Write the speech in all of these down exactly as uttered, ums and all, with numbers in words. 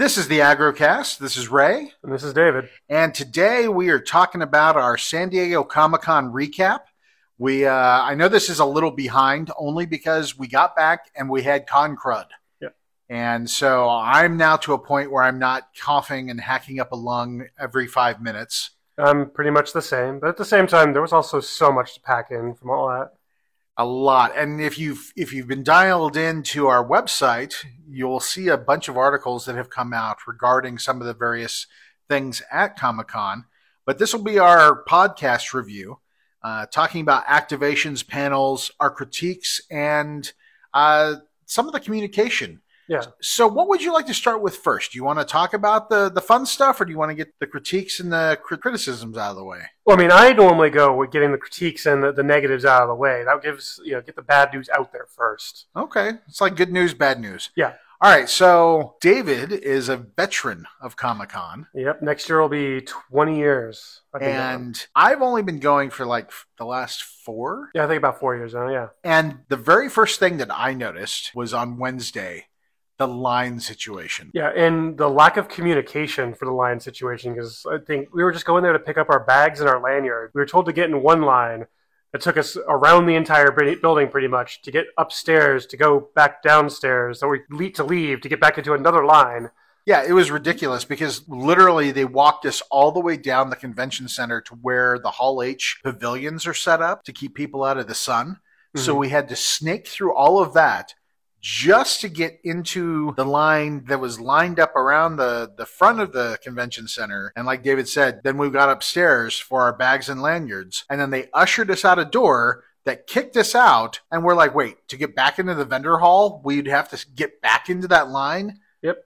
This is the AgroCast. This is Ray. And this is David. And today we are talking about our San Diego Comic-Con recap. We, uh, I know this is a little behind only because we got back and we had con crud. Yep. And so I'm now to a point where I'm not coughing and hacking up a lung every five minutes. I'm pretty much the same. But at the same time, there was also so much to pack in from all that. A lot. And if you've if you've been dialed into our website, you'll see a bunch of articles that have come out regarding some of the various things at Comic-Con. But this will be our podcast review, uh, talking about activations, panels, our critiques, and uh, some of the communication. Yeah. So what would you like to start with first? Do you want to talk about the, the fun stuff, or do you want to get the critiques and the criticisms out of the way? Well, I mean, I normally go with getting the critiques and the, the negatives out of the way. That gives, you know, get the bad news out there first. Okay. It's like good news, bad news. Yeah. All right. So David is a veteran of Comic-Con. Yep. Next year will be twenty years. I've been And going. I've only been going for like the last four. Yeah, I think about four years now, yeah. And the very first thing that I noticed was on Wednesday, the line situation. Yeah, and the lack of communication for the line situation, because I think we were just going there to pick up our bags and our lanyard. We were told to get in one line. It took us around the entire building pretty much to get upstairs, to go back downstairs, so we need to leave to get back into another line. Yeah, it was ridiculous because literally they walked us all the way down the convention center to where the Hall H pavilions are set up to keep people out of the sun. Mm-hmm. So we had to snake through all of that just to get into the line that was lined up around the, the front of the convention center. And like David said, then we got upstairs for our bags and lanyards. And then they ushered us out a door that kicked us out. And we're like, wait, to get back into the vendor hall, we'd have to get back into that line? Yep.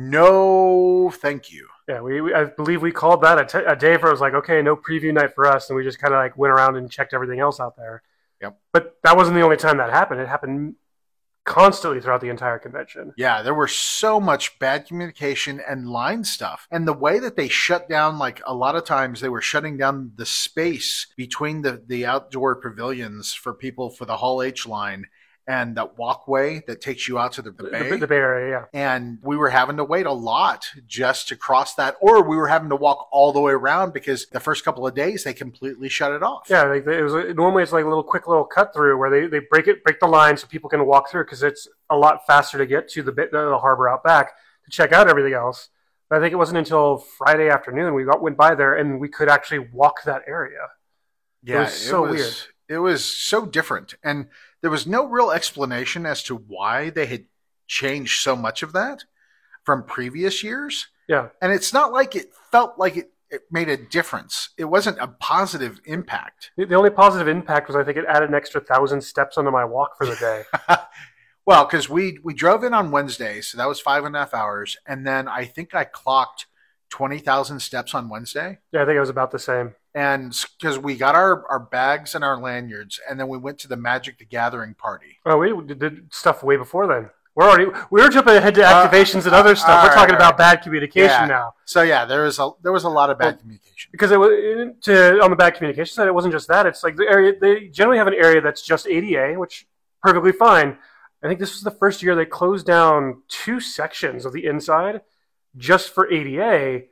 No, thank you. Yeah, we, we I believe we called that a, t- a day where it was like, okay, no preview night for us. And we just kind of like went around and checked everything else out there. Yep. But that wasn't the only time that happened. It happened constantly throughout the entire convention. Yeah, there were so much bad communication and line stuff. And the way that they shut down, like a lot of times they were shutting down the space between the, the outdoor pavilions for people for the Hall H line and that walkway that takes you out to the, the bay. The, the Bay Area, yeah. And we were having to wait a lot just to cross that, or we were having to walk all the way around because the first couple of days they completely shut it off. Yeah, like it was normally it's like a little quick little cut through where they, they break it break the line so people can walk through because it's a lot faster to get to the bit the harbor out back to check out everything else. But I think it wasn't until Friday afternoon we got, went by there and we could actually walk that area. Yeah, it was so it was, weird. It was so different, and there was no real explanation as to why they had changed so much of that from previous years. Yeah. And it's not like it felt like it, it made a difference. It wasn't a positive impact. The, the only positive impact was I think it added an extra thousand steps onto my walk for the day. Well, because we, we drove in on Wednesday, so that was five and a half hours. And then I think I clocked twenty thousand steps on Wednesday. Yeah, I think it was about the same. And because we got our, our bags and our lanyards, and then we went to the Magic the Gathering party. Oh, we did stuff way before then. We're already we were jumping ahead to activations uh, and other stuff. Uh, we're talking right, about right. bad communication yeah. now. So yeah, there was a there was a lot of bad well, communication because it was to on the bad communication side. It wasn't just that. It's like the area they generally have an area that's just A D A, which perfectly fine. I think this was the first year they closed down two sections of the inside just for A D A,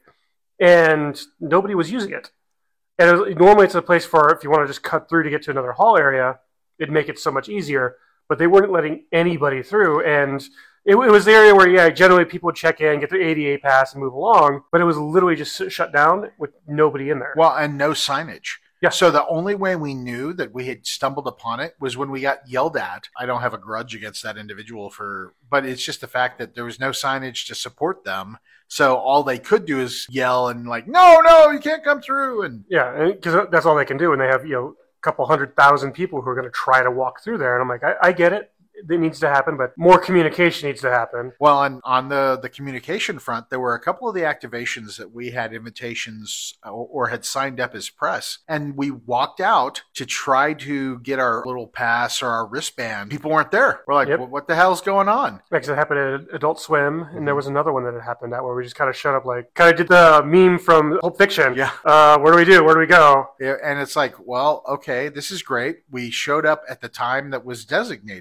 and nobody was using it. And it was, normally it's a place for if you want to just cut through to get to another hall area, it'd make it so much easier. But they weren't letting anybody through, and it, it was the area where, yeah, generally people would check in, get their A D A pass, and move along. But it was literally just shut down with nobody in there. Well, and no signage. Yeah. So the only way we knew that we had stumbled upon it was when we got yelled at. I don't have a grudge against that individual for, but it's just the fact that there was no signage to support them. So all they could do is yell and like, no, no, you can't come through. And yeah, because that's all they can do. And they have, you know, a couple hundred thousand people who are going to try to walk through there. And I'm like, I, I get it. It needs to happen, but more communication needs to happen. Well, on, on the, the communication front, there were a couple of the activations that we had invitations or, or had signed up as press, and we walked out to try to get our little pass or our wristband. People weren't there. We're like, yep. well, what the hell's going on? Because it happened at Adult Swim, and there was another one that had happened at where we just kind of shut up, like, kind of did the meme from Pulp Fiction. Yeah. Uh, where do we do? Where do we go? Yeah, and it's like, well, okay, this is great. We showed up at the time that was designated, and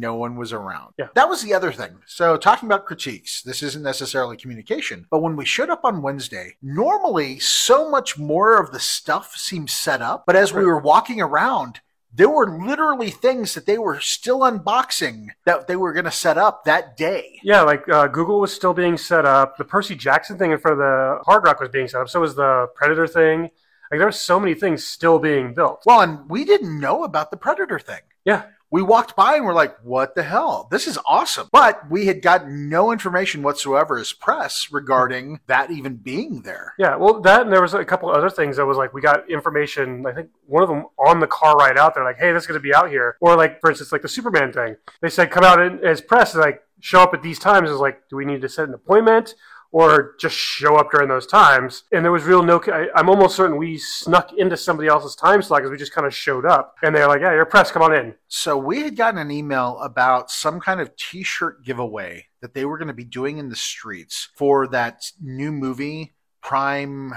no one was around. Yeah. That was the other thing. So talking about critiques, this isn't necessarily communication, but when we showed up on Wednesday, normally so much more of the stuff seemed set up, but as we were walking around, there were literally things that they were still unboxing that they were going to set up that day. Yeah, like uh, Google was still being set up. The Percy Jackson thing in front of the Hard Rock was being set up. So was the Predator thing. Like there were so many things still being built. Well, and we didn't know about the Predator thing. Yeah. We walked by and we're like, what the hell? This is awesome. But we had got no information whatsoever as press regarding that even being there. Yeah, well, that and there was a couple other things that was like, we got information, I think one of them on the car ride out there, like, hey, this is going to be out here. Or like, for instance, like the Superman thing. They said, come out in, as press, like, show up at these times. It's like, do we need to set an appointment? Or just show up during those times. And there was real no, I, I'm almost certain we snuck into somebody else's time slot because we just kind of showed up. And they're like, yeah, you're press, come on in. So we had gotten an email about some kind of t-shirt giveaway that they were going to be doing in the streets for that new movie, Prime,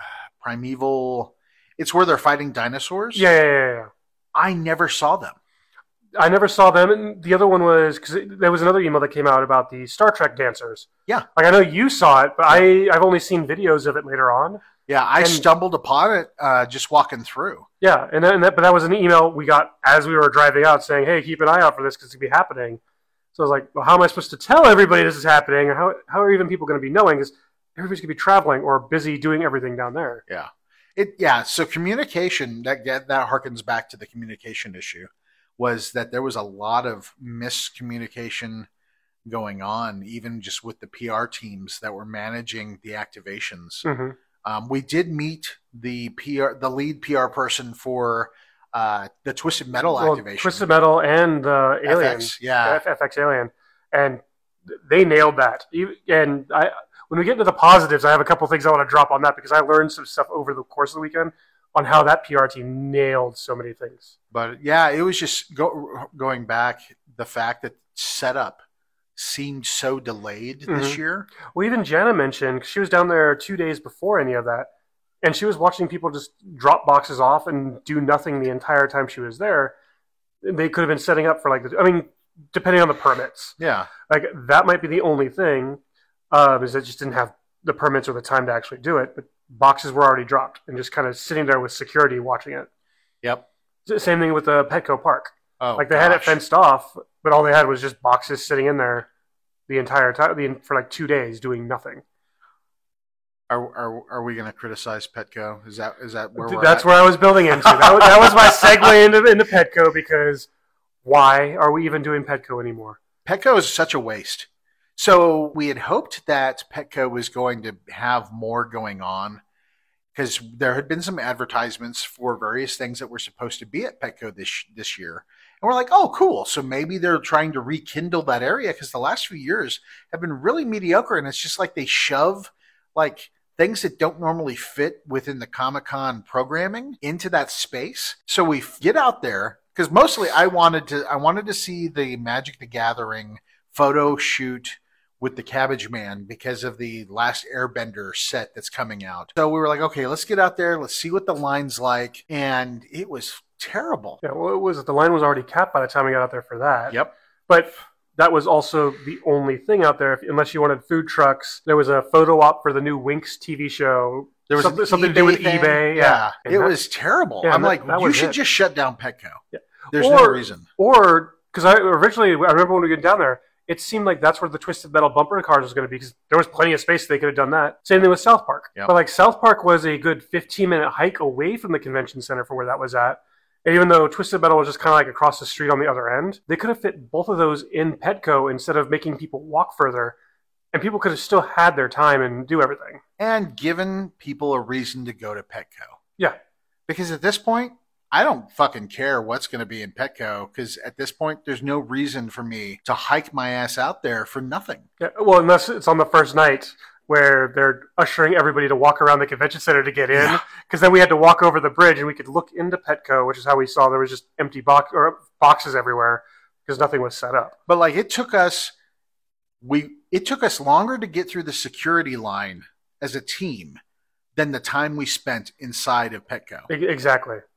Primeval. It's where they're fighting dinosaurs. Yeah, yeah, yeah, yeah. I never saw them. I never saw them. And the other one was, because there was another email that came out about the Star Trek dancers. Yeah. Like, I know you saw it, but I, I've only seen videos of it later on. Yeah, I and, stumbled upon it uh, just walking through. Yeah, and, then, and that, but that was an email we got as we were driving out saying, hey, keep an eye out for this because it's going to be happening. So I was like, well, how am I supposed to tell everybody this is happening? Or how, how are even people going to be knowing? Because everybody's going to be traveling or busy doing everything down there. Yeah. It, yeah, so communication, that, that harkens back to the communication issue. Was that there was a lot of miscommunication going on, even just with the P R teams that were managing the activations. Mm-hmm. Um, we did meet the P R, the lead P R person for uh, the Twisted Metal well, activation. Twisted Metal and uh, Alien, F X, yeah, F X Alien, and they nailed that. And I, when we get into the positives, I have a couple things I want to drop on that because I learned some stuff over the course of the weekend on how that P R team nailed so many things. But yeah, it was just go, going back, the fact that setup seemed so delayed mm-hmm. this year. Well, even Jana mentioned, she was down there two days before any of that, and she was watching people just drop boxes off and do nothing the entire time she was there. They could have been setting up for like, the, I mean, depending on the permits. Yeah. Like that might be the only thing, um, is that just didn't have the permits or the time to actually do it, but boxes were already dropped and just kind of sitting there with security watching it. Yep. Same thing with the Petco Park. Oh, like they gosh. had it fenced off, but all they had was just boxes sitting in there the entire time for like two days doing nothing. Are are, are we going to criticize Petco? Is that is that where we're That's at? where I was building into. That, that was my segue into, into Petco because why are we even doing Petco anymore? Petco is such a waste. So we had hoped that Petco was going to have more going on because there had been some advertisements for various things that were supposed to be at Petco this this year. And we're like, oh, cool. So maybe they're trying to rekindle that area because the last few years have been really mediocre. And it's just like they shove like things that don't normally fit within the Comic-Con programming into that space. So we get out there because mostly I wanted to I wanted to see the Magic the Gathering photo shoot with the Cabbage Man because of the Last Airbender set that's coming out. So we were like, okay, let's get out there. Let's see what the line's like. And it was terrible. Yeah, well, it was the line was already capped by the time we got out there for that. Yep. But that was also the only thing out there. If, unless you wanted food trucks, there was a photo op for the new Winx T V show. There was something, something to do with thing. eBay. Yeah, yeah. it that, was terrible. yeah, I'm that, like, that you was should it. just shut down Petco. Yeah. There's or, no reason. Or, because I originally, I remember when we got down there, it seemed like that's where the Twisted Metal bumper cars was going to be because there was plenty of space they could have done that. Same thing with South Park. Yep. But like South Park was a good fifteen minute hike away from the convention center for where that was at. And even though Twisted Metal was just kind of like across the street on the other end, they could have fit both of those in Petco instead of making people walk further. And people could have still had their time and do everything. And given people a reason to go to Petco. Yeah. Because at this point, I don't fucking care what's going to be in Petco because at this point, there's no reason for me to hike my ass out there for nothing. Yeah, well, unless it's on the first night where they're ushering everybody to walk around the convention center to get in. Because yeah. then we had to walk over the bridge and we could look into Petco, which is how we saw there was just empty box or boxes everywhere because nothing was set up. But like it took us, we it took us longer to get through the security line as a team than the time we spent inside of Petco. Exactly.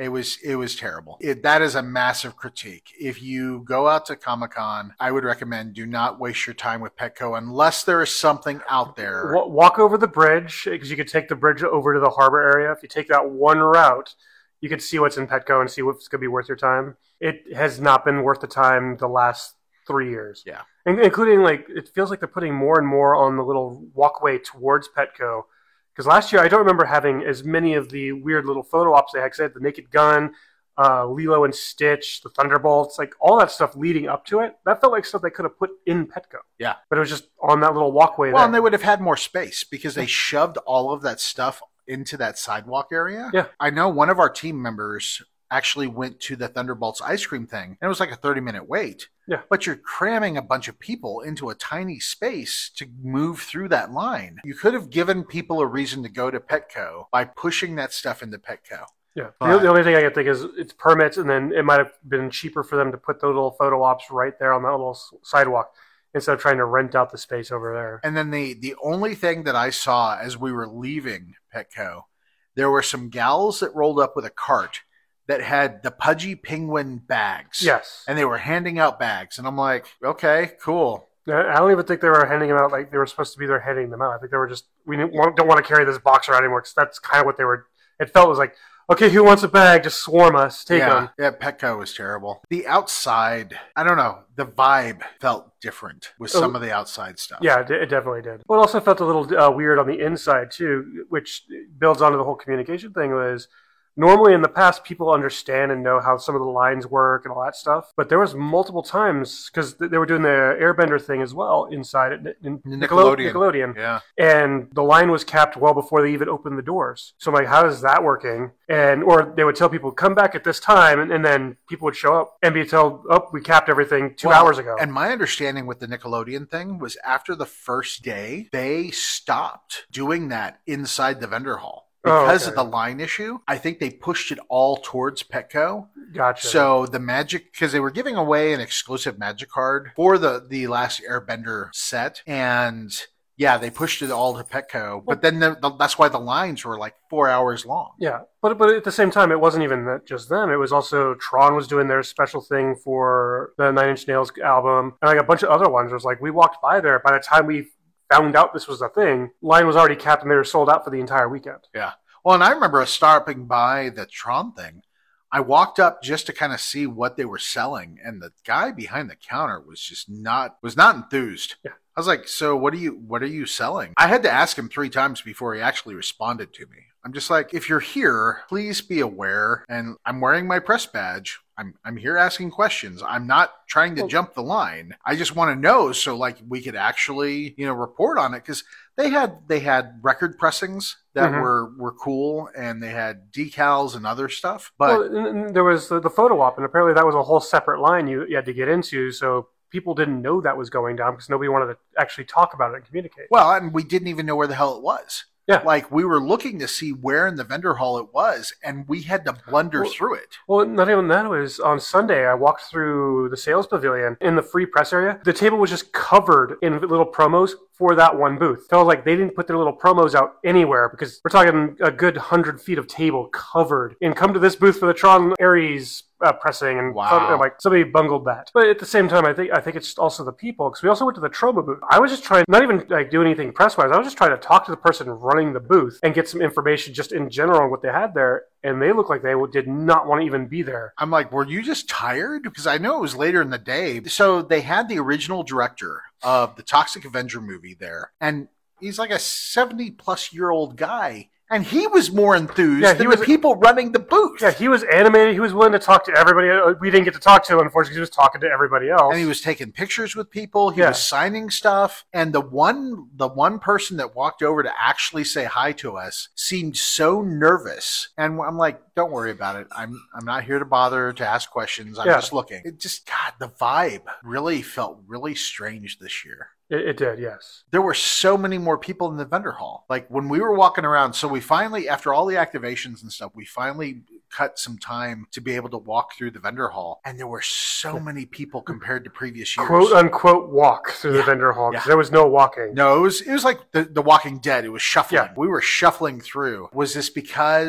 It was it was terrible. It, that is a massive critique. If you go out to Comic-Con, I would recommend do not waste your time with Petco unless there is something out there. Walk over the bridge, because you could take the bridge over to the harbor area. If you take that one route, you could see what's in Petco and see what's going to be worth your time. It has not been worth the time the last three years. Yeah. In- including, like, it feels like they're putting more and more on the little walkway towards Petco. Because last year, I don't remember having as many of the weird little photo ops they had. Because they had the Naked Gun, uh, Lilo and Stitch, the Thunderbolts, like all that stuff leading up to it. That felt like stuff they could have put in Petco. Yeah. But it was just on that little walkway well, there. and they would have had more space because they shoved all of that stuff into that sidewalk area. Yeah. I know one of our team members actually went to the Thunderbolts ice cream thing, and it was like a thirty-minute wait. Yeah. But you're cramming a bunch of people into a tiny space to move through that line. You could have given people a reason to go to Petco by pushing that stuff into Petco. Yeah. But, the only thing I can think is it's permits, and then it might have been cheaper for them to put the little photo ops right there on that little sidewalk instead of trying to rent out the space over there. And then the, the only thing that I saw as we were leaving Petco, there were some gals that rolled up with a cart that had the Pudgy Penguin bags. Yes. And they were handing out bags. And I'm like, okay, cool. I don't even think they were handing them out like they were supposed to be there handing them out. I think they were just, we didn't want, don't want to carry this box around anymore because that's kind of what they were, it felt was like, okay, who wants a bag? Just swarm us. Take yeah, them. Yeah, Petco was terrible. The outside, I don't know, the vibe felt different with some oh, of the outside stuff. Yeah, it, it definitely did. Well, it also felt a little uh, weird on the inside too, which builds onto the whole communication thing was, normally in the past, people understand and know how some of the lines work and all that stuff. But there was multiple times, because they were doing the Airbender thing as well inside at in Nickelodeon. Nickelodeon. Yeah. And the line was capped well before they even opened the doors. So I'm like, how is that working? And or they would tell people, come back at this time, and, and then people would show up and be told, oh, we capped everything two well, hours ago. And my understanding with the Nickelodeon thing was after the first day, they stopped doing that inside the vendor hall. Because oh, okay. of the line issue, I think they pushed it all towards Petco. Gotcha. So the magic, because they were giving away an exclusive magic card for the, the last Airbender set. And yeah, they pushed it all to Petco. But then the, the, that's why the lines were like four hours long. Yeah. But but at the same time, it wasn't even that just them. It was also Tron was doing their special thing for the Nine Inch Nails album. And like a bunch of other ones. It was like, we walked by there. By the time we found out this was a thing, line was already capped and they were sold out for the entire weekend. Yeah. Well, and I remember stopping by the Tron thing. I walked up just to kind of see what they were selling, and the guy behind the counter was just not was not enthused. Yeah. I was like, "So what are you what are you selling?" I had to ask him three times before he actually responded to me. I'm just like, if you're here, please be aware. And I'm wearing my press badge. I'm I'm here asking questions. I'm not trying to well, jump the line. I just want to know so like we could actually, you know, report on it, because they had they had record pressings that mm-hmm. were were cool, and they had decals and other stuff. But well, and there was the, the photo op, and apparently that was a whole separate line you, you had to get into. So people didn't know that was going down because nobody wanted to actually talk about it and communicate. Well, and we didn't even know where the hell it was. Yeah. Like, we were looking to see where in the vendor hall it was, and we had to blunder well, through it. Well, not even that. It was on Sunday. I walked through the sales pavilion in the free press area. The table was just covered in little promos for that one booth. So like they didn't put their little promos out anywhere because we're talking a good hundred feet of table covered. And come to this booth for the Tron Ares uh, pressing, and wow. fun, like somebody bungled that. But at the same time, I think I think it's also the people, because we also went to the Troma booth. I was just trying, not even like do anything press wise. I was just trying to talk to the person running the booth and get some information just in general on what they had there. And they looked like they did not want to even be there. I'm like, were you just tired? Because I know it was later in the day. So they had the original director of the Toxic Avenger movie there. And he's like a seventy plus year old guy. And he was more enthused yeah, than was, the people running the booth. Yeah, he was animated. He was willing to talk to everybody. We didn't get to talk to him, unfortunately. He was talking to everybody else. And he was taking pictures with people. He yeah. was signing stuff. And the one the one person that walked over to actually say hi to us seemed so nervous. And I'm like, don't worry about it. I'm I'm not here to bother to ask questions. I'm yeah. just looking. It just, God, the vibe really felt really strange this year. It, it did, yes. There were so many more people in the vendor hall. Like when we were walking around, so we finally, after all the activations and stuff, we finally cut some time to be able to walk through the vendor hall. And there were so many people compared to previous years. Quote unquote walk through yeah. the vendor hall, because yeah. there was no walking. No, it was it was like the, the Walking Dead. It was shuffling. Yeah. We were shuffling through. Was this because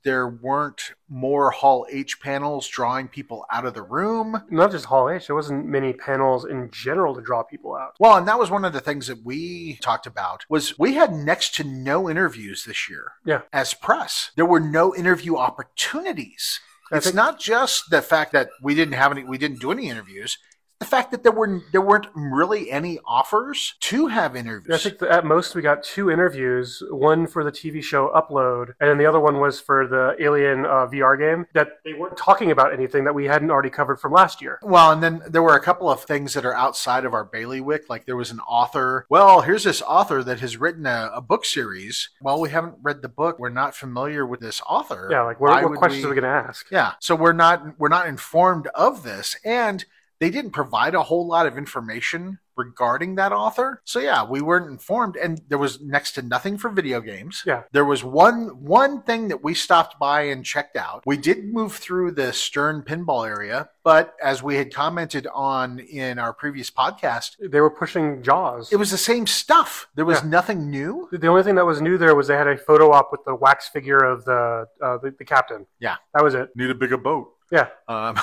there weren't more Hall H panels drawing people out of the room. Not just Hall H, there wasn't many panels in general to draw people out. Well, and that was one of the things that we talked about was we had next to no interviews this year. Yeah. As press. There were no interview opportunities. I It's think- not just the fact that we didn't have any, we didn't do any interviews. The fact that there were there weren't really any offers to have interviews. I think that at most we got two interviews, one for the T V show Upload, and then the other one was for the Alien uh, V R game, that they weren't talking about anything that we hadn't already covered from last year. Well, and then there were a couple of things that are outside of our bailiwick. Like there was an author. Well, here's this author that has written a, a book series. Well, we haven't read the book. We're not familiar with this author. Yeah, like Why what, what would questions we- are we going to ask? Yeah, so we're not we're not informed of this, and they didn't provide a whole lot of information regarding that author. So yeah, we weren't informed, and there was next to nothing for video games. Yeah. There was one one thing that we stopped by and checked out. We did move through the Stern pinball area, but as we had commented on in our previous podcast, They were pushing Jaws. it was the same stuff. There was Yeah. nothing new. The only thing that was new there was they had a photo op with the wax figure of the uh, the, the captain. Yeah. That was it. Need a bigger boat. Yeah. Um,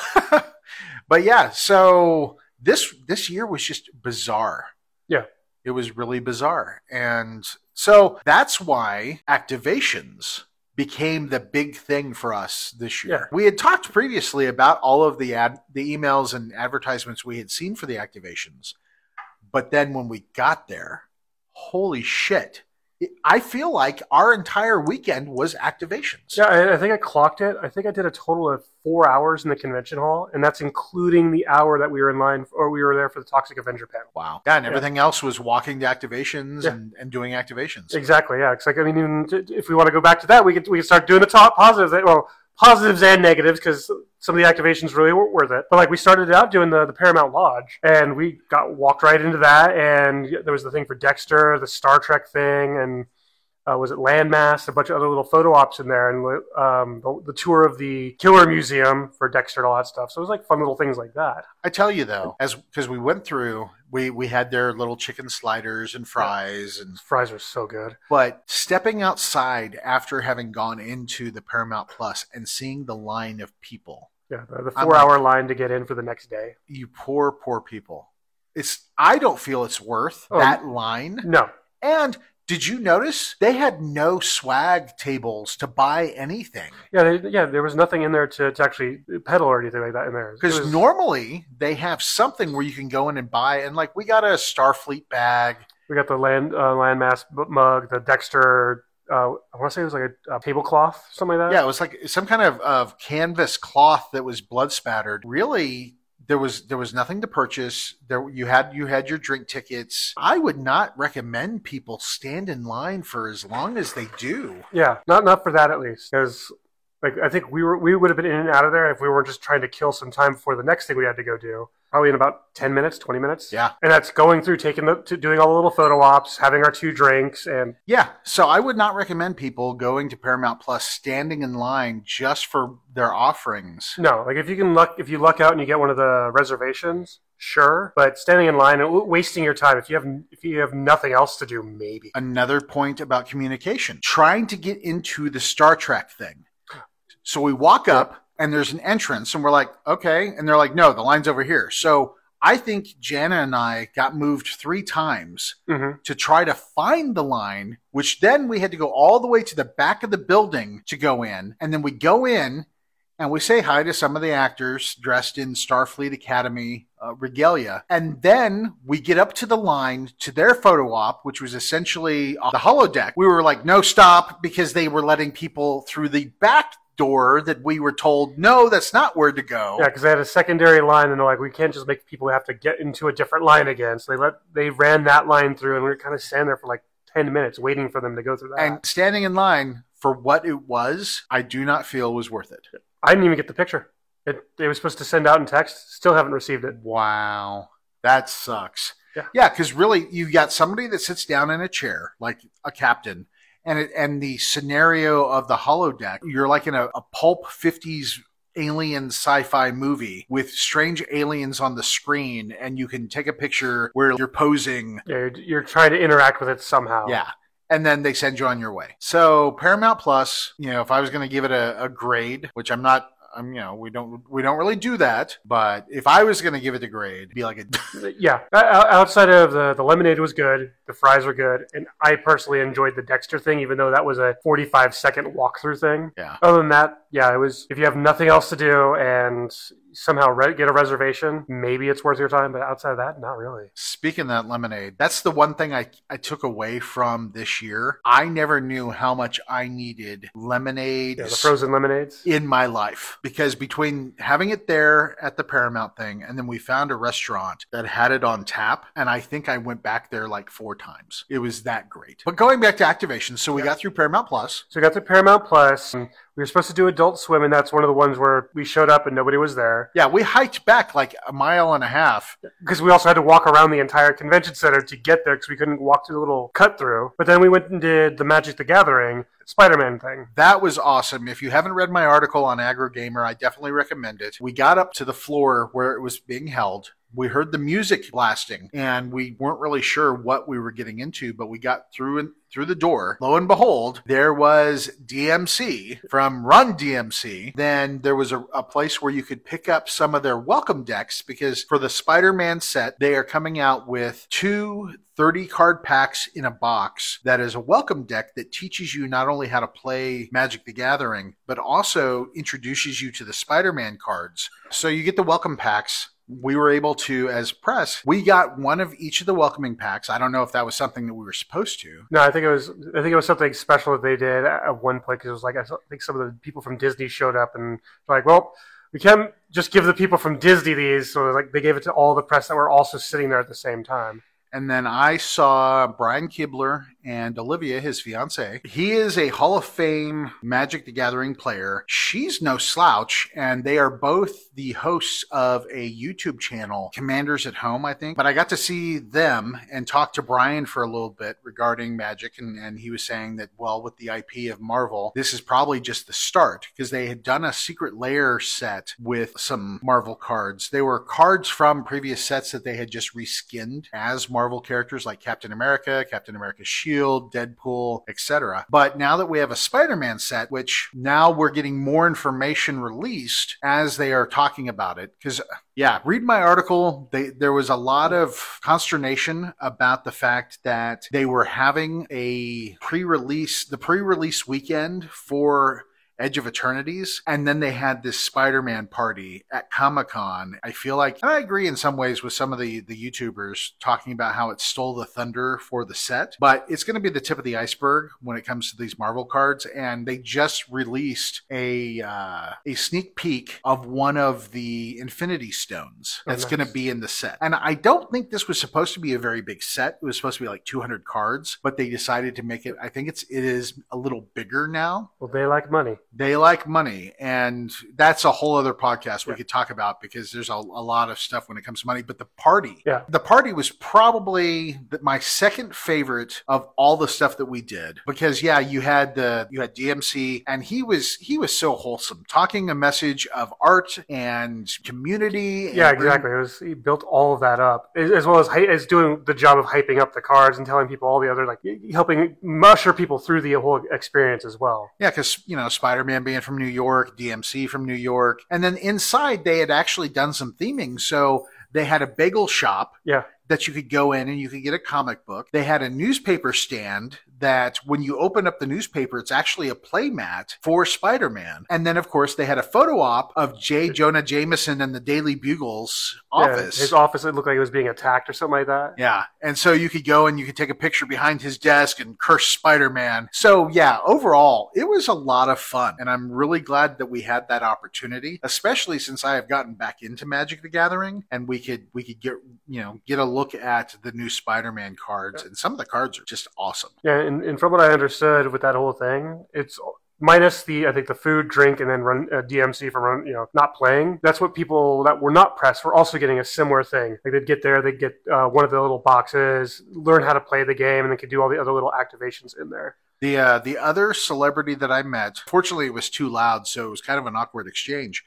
but yeah, so this this year was just bizarre. Yeah. It was really bizarre. And so that's why activations became the big thing for us this year. Yeah. We had talked previously about all of the ad the emails and advertisements we had seen for the activations. But then when we got there, holy shit. It- I feel like our entire weekend was activations. Yeah, I, I think I clocked it. I think I did a total of four hours in the convention hall, and that's including the hour that we were in line, or we were there for the Toxic Avenger panel. Wow. Yeah, and everything else was walking to activations Yeah. and, and doing activations. Exactly. Yeah. It's like, I mean, even t- if we want to go back to that, we could we could start doing the top positives. Well, positives and negatives, because some of the activations really weren't worth it. But like we started out doing the, the Paramount Lodge, and we got walked right into that. And there was the thing for Dexter, the Star Trek thing, and uh, was it Landmass, a bunch of other little photo ops in there, and um, the, the tour of the Killer Museum for Dexter and all that stuff. So it was like fun little things like that. I tell you though, as because we went through, we we had their little chicken sliders and fries, and Fries are so good. but stepping outside after having gone into the Paramount Plus and seeing the line of people, Yeah, the, the I'm four hour line to get in for the next day. you poor poor people. It's I don't feel it's worth Oh. that line. No. And did you notice they had no swag tables to buy anything? Yeah, they, yeah, there was nothing in there to, to actually pedal or anything like that in there. It Because was- normally they have something where you can go in and buy, and like we got a Starfleet bag. we got the land uh, landmass b- mug, the Dexter. Uh, I want to say it was like a, a tablecloth, something like that. Yeah, it was like some kind of, of canvas cloth that was blood spattered. Really, there was there was nothing to purchase. There you had you had your drink tickets. I would not recommend people stand in line for as long as they do. Yeah, not not for that at least, because like I think we were we would have been in and out of there if we weren't just trying to kill some time before the next thing we had to go do. Probably in about ten minutes, twenty minutes. Yeah. And that's going through, taking the, to doing all the little photo ops, having our two drinks, and Yeah, so I would not recommend people going to Paramount Plus standing in line just for their offerings. no, like if you can luck, if you luck out and you get one of the reservations, sure. But standing in line and w- wasting your time, if you have if you have nothing else to do, maybe. Another point about communication, trying to get into the Star Trek thing. So we walk up and there's an entrance and we're like, okay. And they're like, no, the line's over here. So I think Jana and I got moved three times Mm-hmm. to try to find the line, which then we had to go all the way to the back of the building to go in. And then we go in and we say hi to some of the actors dressed in Starfleet Academy uh, regalia. And then we get up to the line to their photo op, which was essentially uh, the holodeck. We were like, no, stop, because they were letting people through the back door that we were told, no, that's not where to go. Yeah, because they had a secondary line, and they're like, we can't just make people have to get into a different line again. So they let they ran that line through, and we were kind of standing there for like ten minutes waiting for them to go through that. And standing in line for what it was, I do not feel was worth it. I didn't even get the picture. It they was supposed to send out in text. Still haven't received it. Wow. That sucks. Yeah. Yeah, because really, you got somebody that sits down in a chair, like a captain, and it, and the scenario of the holodeck, you're like in a, a pulp fifties alien sci-fi movie with strange aliens on the screen, and you can take a picture where you're posing. Yeah, you're, you're trying to interact with it somehow. Yeah. and then they send you on your way. So Paramount Plus, you know, if I was going to give it a, a grade, which I'm not, I'm, you know, we don't we don't really do that. But if I was going to give it a grade, it'd be like a yeah. Outside of the the lemonade was good, the fries were good, and I personally enjoyed the Dexter thing, even though that was a forty-five second walkthrough thing. Yeah. Other than that, yeah, it was. If you have nothing else to do and somehow re- get a reservation, maybe it's worth your time. But outside of that, not really. Speaking of that lemonade, that's the one thing I I took away from this year. I never knew how much I needed lemonade. Yeah, the frozen lemonades in my life. Because between having it there at the Paramount thing, and then we found a restaurant that had it on tap, and I think I went back there like four times. It was that great. But going back to activation, so we yeah. got through Paramount Plus. So we got to Paramount Plus. We were supposed to do Adult Swim, and that's one of the ones where we showed up and nobody was there. Yeah, we hiked back like a mile and a half. Because we also had to walk around the entire convention center to get there because we couldn't walk through the little cut through. But then we went and did the Magic the Gathering Spider-Man thing. That was awesome. If you haven't read my article on AgroGamer, I definitely recommend it. We got up to the floor where it was being held. We heard the music blasting, and we weren't really sure what we were getting into, but we got through and through the door. Lo and behold, there was D M C from Run D M C. Then there was a, a place where you could pick up some of their welcome decks, because for the Spider-Man set, they are coming out with two thirty card packs in a box that is a welcome deck that teaches you not only how to play Magic the Gathering, but also introduces you to the Spider-Man cards. So you get the welcome packs. We were able to, as press, we got one of each of the welcoming packs. I don't know if that was something that we were supposed to. No, I think it was. I think it was something special that they did at one point, because it was like I think some of the people from Disney showed up and were like, well, we can't just give the people from Disney these. So like they gave it to all the press that were also sitting there at the same time. And then I saw Brian Kibler and Olivia, his fiance. He is a Hall of Fame Magic the Gathering player. She's no slouch, and they are both the hosts of a YouTube channel, Commanders at Home, I think. But I got to see them and talk to Brian for a little bit regarding Magic, and, and he was saying that, well, with the I P of Marvel, this is probably just the start, because they had done a Secret Lair set with some Marvel cards. They were cards from previous sets that they had just reskinned as Marvel Marvel characters like Captain America, Captain America's Shield, Deadpool, et cetera. But now that we have a Spider-Man set, which now we're getting more information released as they are talking about it. Because, yeah, read my article. They, there was a lot of consternation about the fact that they were having a pre-release, the pre-release weekend for Edge of Eternities, and then they had this Spider-Man party at Comic-Con. I feel like, and I agree in some ways with some of the, the YouTubers talking about how it stole the thunder for the set, but it's going to be the tip of the iceberg when it comes to these Marvel cards, and they just released a uh, a sneak peek of one of the Infinity Stones that's oh, nice. going to be in the set. And I don't think this was supposed to be a very big set. It was supposed to be like two hundred cards, but they decided to make it, I think it's it is a little bigger now. Well, they like money. They like money, and that's a whole other podcast we yeah. could talk about, because there's a, a lot of stuff when it comes to money. But the party, yeah. the party was probably the, my second favorite of all the stuff that we did, because yeah, you had the you had D M C, and he was he was so wholesome, talking a message of art and community. And yeah, exactly. It was, he built all of that up, as well as as doing the job of hyping up the cards and telling people all the other, like helping usher people through the whole experience as well. Yeah, because you know Spider. Spider-Man being from New York, D M C from New York. And then inside, they had actually done some theming. So they had a bagel shop yeah. that you could go in and you could get a comic book. They had a newspaper stand that when you open up the newspaper, it's actually a play mat for Spider-Man. And then, of course, they had a photo op of J. Jonah Jameson and the Daily Bugle's office. Yeah, his office, it looked like it was being attacked or something like that. Yeah. And so you could go and you could take a picture behind his desk and curse Spider-Man. So, yeah, overall, it was a lot of fun. And I'm really glad that we had that opportunity, especially since I have gotten back into Magic the Gathering, and we could we could get, you know, get a look at the new Spider-Man cards. Yeah. And some of the cards are just awesome. Yeah. And, and from what I understood with that whole thing, it's minus the, I think, the food, drink, and then run uh, D M C from run, you know, not playing. That's what people that were not pressed were also getting a similar thing. Like they'd get there, they'd get uh, one of the little boxes, learn how to play the game, and they could do all the other little activations in there. The uh, the other celebrity that I met, fortunately, it was too loud, so it was kind of an awkward exchange.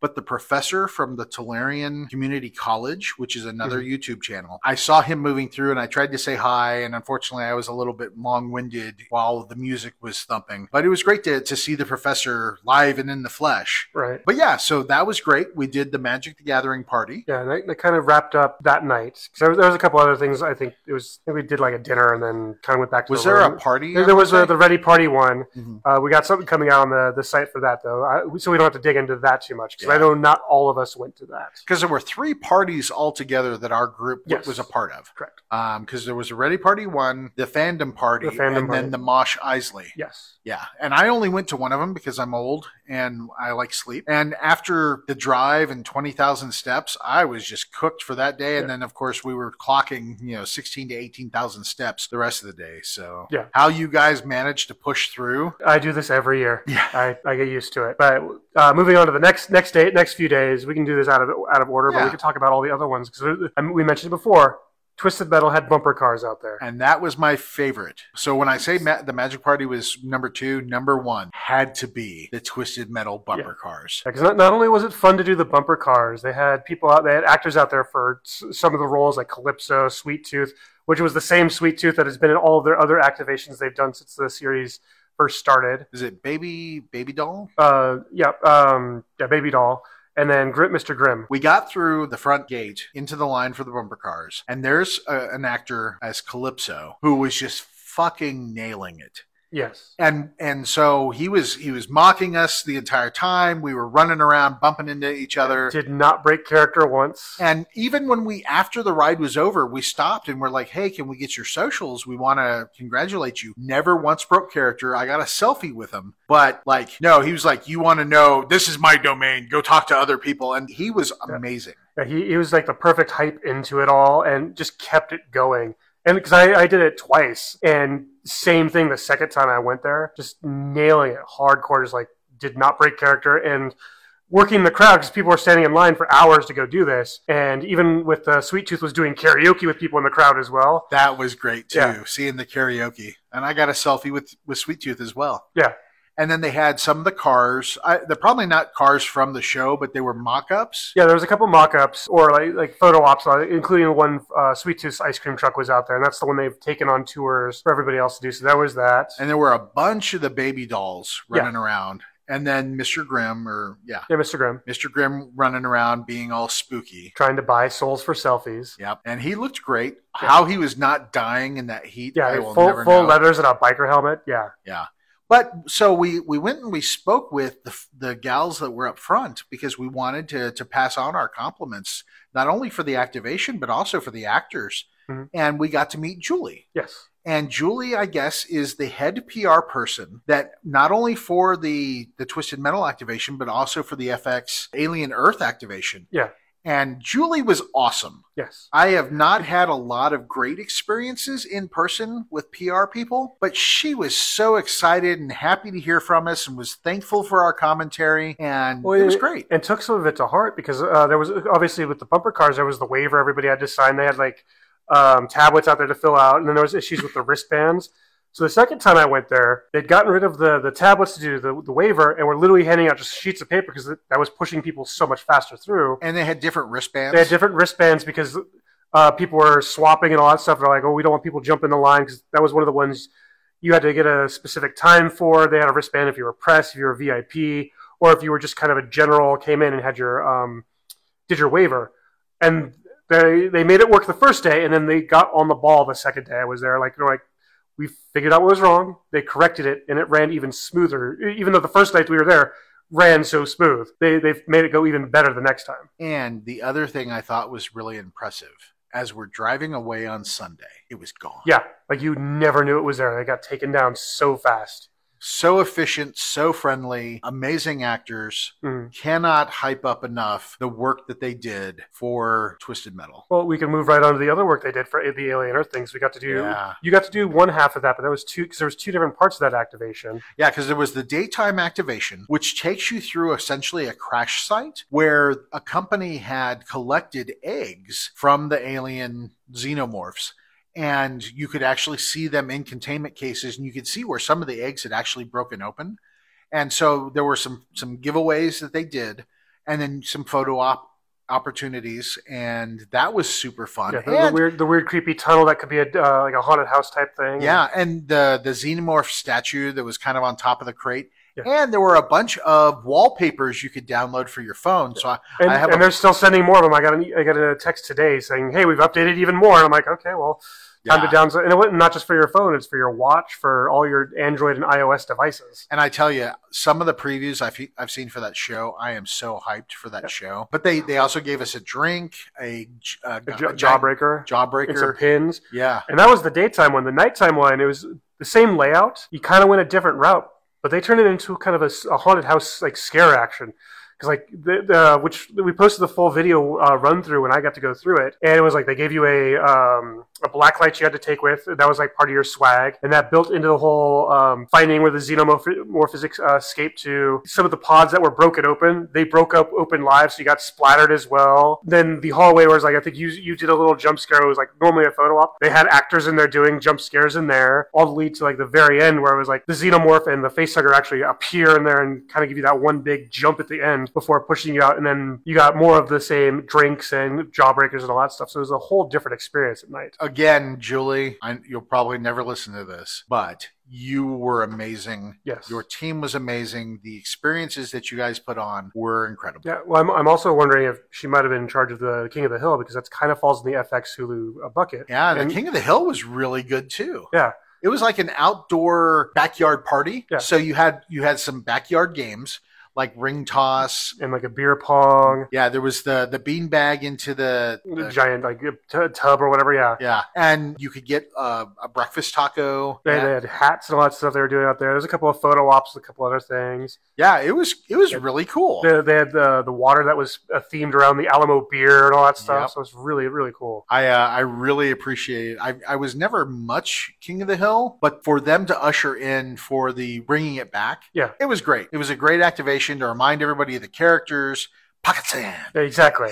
but the professor from the Tolarian Community College, which is another Mhm. YouTube channel, I saw him moving through and I tried to say hi. And unfortunately, I was a little bit long winded while the music was thumping. But it was great to, to see the professor live and in the flesh. Right. But yeah, so that was great. We did the Magic the Gathering party. Yeah, and they, they kind of wrapped up that night. So there was, there was a couple other things. I think it was. I think we did like a dinner and then kind of went back to. Was the there room. a party? There, there was a, the Ready Party one. Mhm. Uh, we got something coming out on the, the site for that though, I, so we don't have to dig into that too much because Yeah. I know not all of us went to that. Because there were three parties altogether that our group Yes. was a part of. Correct. Because um, there was a Ready Party one, the Fandom Party, The Fandom and Party. then the Mosh Isley. Yes. Yeah, and I only went to one of them because I'm old and I like sleep. And after the drive and twenty thousand steps, I was just cooked for that day. And Yeah. then, of course, we were clocking, you know, sixteen to eighteen thousand steps the rest of the day. So Yeah. how you guys managed to push through. I do this every year. Yeah. I, I get used to it. But uh, moving on to the next next day, next few days, we can do this out of out of order, but Yeah. we can talk about all the other ones because we mentioned it before. Twisted Metal had bumper cars out there. And that was my favorite. So when I say ma- the Magic Party was number two, number one had to be the Twisted Metal bumper cars. Because not, not only was it fun to do the bumper cars, they had people out, they had actors out there for s- some of the roles like Calypso, Sweet Tooth, which was the same Sweet Tooth that has been in all of their other activations they've done since the series first started. Is it Baby Baby Doll? Uh, yeah, um, yeah, Baby Doll. And then Grit Mister Grimm. We got through the front gate into the line for the bumper cars, and there's a, an actor as Calypso who was just fucking nailing it. Yes. And and so he was he was mocking us the entire time. We were running around, bumping into each other. Did not break character once. And even when we, after the ride was over, we stopped and we're like, hey, can we get your socials? We want to congratulate you. Never once broke character. I got a selfie with him. But like, no, he was like, you want to know, this is my domain. Go talk to other people. And he was amazing. Yeah, he, he was like the perfect hype into it all and just kept it going. And because I, I did it twice, and same thing the second time I went there, just nailing it hardcore, just like did not break character and working the crowd because people were standing in line for hours to go do this. And even with uh, Sweet Tooth was doing karaoke with people in the crowd as well. That was great too, Yeah. seeing the karaoke. And I got a selfie with, with Sweet Tooth as well. Yeah. And then they had some of the cars. I, they're probably not cars from the show, but they were mock-ups. Yeah, there was a couple mock-ups or like like photo ops, uh, including the one uh, Sweet Tooth's ice cream truck was out there, and that's the one they've taken on tours for everybody else to do. So that was that. And there were a bunch of the baby dolls running around. And then Mister Grimm, or yeah, Yeah, Mister Grimm Mister Grimm running around being all spooky. trying to buy souls for selfies. Yep. And he looked great. Yeah. How he was not dying in that heat, I Yeah, will full never full know. leathers and a biker helmet. Yeah, Yeah. But so we, we went and we spoke with the, the gals that were up front because we wanted to, to pass on our compliments, not only for the activation, but also for the actors. Mhm. And we got to meet Julie. yes, And Julie, I guess, is the head P R person that not only for the, the Twisted Metal activation, but also for the F X Alien Earth activation. yeah, And Julie was awesome. yes. I have not had a lot of great experiences in person with P R people, but she was so excited and happy to hear from us and was thankful for our commentary. And Well, it was great. And took some of it to heart because uh, there was obviously with the bumper cars, there was the waiver everybody had to sign. They had like um, tablets out there to fill out, and then there was issues with the wristbands. So the second time I went there, they'd gotten rid of the, the tablets to do the, the waiver, and were literally handing out just sheets of paper because that was pushing people so much faster through. And they had different wristbands. They had different wristbands because uh, people were swapping and all that stuff. They're like, oh, we don't want people jumping the line because that was one of the ones you had to get a specific time for. They had a wristband if you were press, if you were a V I P, or if you were just kind of a general, came in and had your um, did your waiver. And they they made it work the first day, and then they got on the ball the second day I was there. Like they're like, we figured out what was wrong. They corrected it, and it ran even smoother. Even though the first night we were there ran so smooth, they they've made it go even better the next time. And the other thing I thought was really impressive, as we're driving away on Sunday, it was gone. Yeah, like you never knew it was there. They got taken down so fast. So efficient, so friendly, amazing actors. Mhm. Cannot hype up enough the work that they did for Twisted Metal. Well, we can move right on to the other work they did for the Alien Earth things. We got to do. Yeah. You got to do one half of that, but there was two because there was two different parts of that activation. Yeah, because there was the daytime activation, which takes you through essentially a crash site where a company had collected eggs from the alien xenomorphs. And you could actually see them in containment cases, and you could see where some of the eggs had actually broken open. And so there were some some giveaways that they did. and then some photo op opportunities, and that was super fun. Yeah, the, the weird, the weird, creepy tunnel that could be a uh, like a haunted house type thing. Yeah, and the the xenomorph statue that was kind of on top of the crate. Yeah. And there were a bunch of wallpapers you could download for your phone. So I, and, I have and a, they're still sending more of them. I got an, I got a text today saying, "Hey, we've updated even more." And I'm like, "Okay, well, time yeah. to download." And it wasn't not just for your phone; it's for your watch, for all your Android and iOS devices. And I tell you, some of the previews I've I've seen for that show, I am so hyped for that yeah. show. But they, they also gave us a drink, a, a, a, jo- a jawbreaker, jawbreaker, and some pins. Yeah, and that was the daytime one. The nighttime one, it was the same layout. You kind of went a different route. But they turned it into kind of a, a haunted house like scare action, because like the, the which we posted the full video uh, run through when I got to go through it, and it was like they gave you a um, a black light you had to take with that was like part of your swag, and that built into the whole um, finding where the xenomorphic uh, escaped to. Some of the pods that were broken open, they broke up open live, so you got splattered as well. Then the hallway was like I think you you did a little jump scare. It was like normally a photo op. They had actors in there doing jump scares in there, all the lead to like the very end where it was like the xenomorph and the facehugger actually appear in there and kind of give you that one big jump at the end before pushing you out, and then you got more of the same drinks and jawbreakers and all that stuff. So it was a whole different experience at night. Again, Julie, I, you'll probably never listen to this, but you were amazing. Yes. Your team was amazing. The experiences that you guys put on were incredible. Yeah, well, I'm, I'm also wondering if she might have been in charge of the King of the Hill, because that kind of falls in the F X Hulu bucket. Yeah, the and, King of the Hill was really good too. Yeah. It was like an outdoor backyard party. Yeah. So you had you had some backyard games like ring toss and like a beer pong. Yeah, there was the the bean bag into the, the the giant like t- tub or whatever. Yeah, yeah, and you could get uh, a breakfast taco. They, yeah. they had hats and all that stuff they were doing out there. There's a couple of photo ops, a couple other things. Yeah, it was it was yeah. really cool. They, they had the the water that was uh, themed around the Alamo beer and all that stuff. Yep. So it's really really cool. I uh, I really appreciate it. I I was never much King of the Hill, but for them to usher in for the bringing it back, yeah, it was great. It was a great activation to remind everybody of the characters. Pocket sand. Yeah, exactly.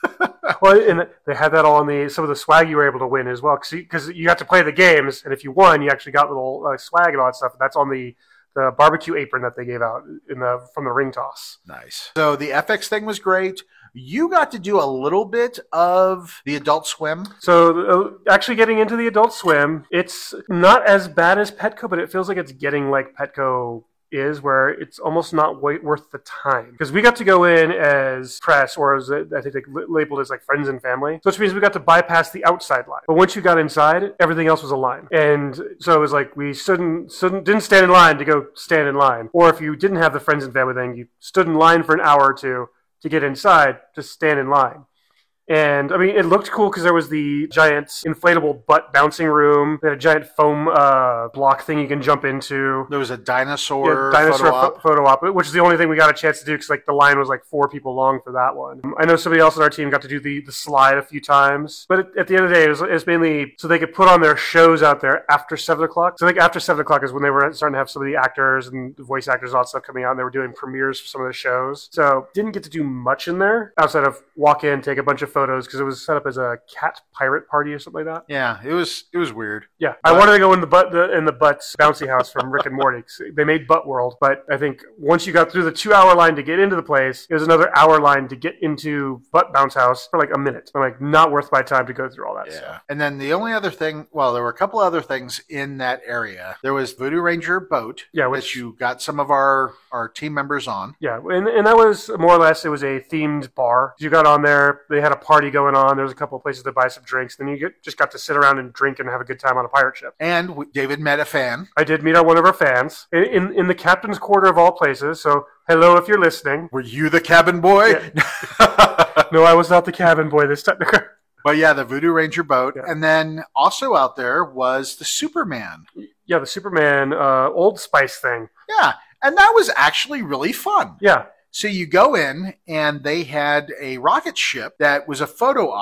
Well, and they had that all in the some of the swag you were able to win as well, because you, you got to play the games, and if you won, you actually got little uh, swag and all that stuff. That's on the the barbecue apron that they gave out in the from the ring toss. Nice. So the F X thing was great. You got to do a little bit of the Adult Swim. So uh, actually getting into the Adult Swim, it's not as bad as Petco, but it feels like it's getting like Petco is, where it's almost not worth the time, because we got to go in as press, or as I think they labeled as like friends and family, so which means we got to bypass the outside line. But once you got inside, everything else was a line, and so it was like we stood in, stood, didn't stand in line to go stand in line, or if you didn't have the friends and family thing, you stood in line for an hour or two to get inside to stand in line. And, I mean, it looked cool because there was the giant inflatable butt bouncing room. They had a giant foam uh, block thing you can jump into. There was a dinosaur, yeah, dinosaur photo, op. F- photo op, which is the only thing we got a chance to do because, like, the line was, like, four people long for that one. I know somebody else on our team got to do the, the slide a few times. But at, at the end of the day, it was, it was mainly so they could put on their shows out there after seven o'clock. So, like, after seven o'clock is when they were starting to have some of the actors and voice actors and all that stuff coming out, and they were doing premieres for some of the shows. So, didn't get to do much in there outside of walk in, take a bunch of photos, because it was up as a cat pirate party or something like that. Yeah, it was it was weird. Yeah, but I wanted to go in the butt the, in the Butts bouncy house from Rick and Morty. They made Butt World, but I think once you got through the two hour line to get into the place, it was another hour line to get into Butt Bounce House for like a minute. I'm like, not worth my time to go through all that yeah. stuff. And then the only other thing, well, there were a couple other things in that area. There was Voodoo Ranger Boat, yeah, which that you got some of our our team members on. Yeah, and and that was more or less, it was a themed bar. You got on there, they had a party going on. There was a couple of places to buy some drinks. Then you get, just got to sit around and drink and have a good time on a pirate ship. And w- David met a fan. I did meet one of our fans in, in in the captain's quarter of all places. So hello, if you're listening. Were you the cabin boy? Yeah. No, I was not the cabin boy this time. But yeah, the Voodoo Ranger boat. Yeah. And then also out there was the Superman. Yeah, the Superman uh, Old Spice thing. Yeah, and that was actually really fun. Yeah. So you go in, and they had a rocket ship that was a photo op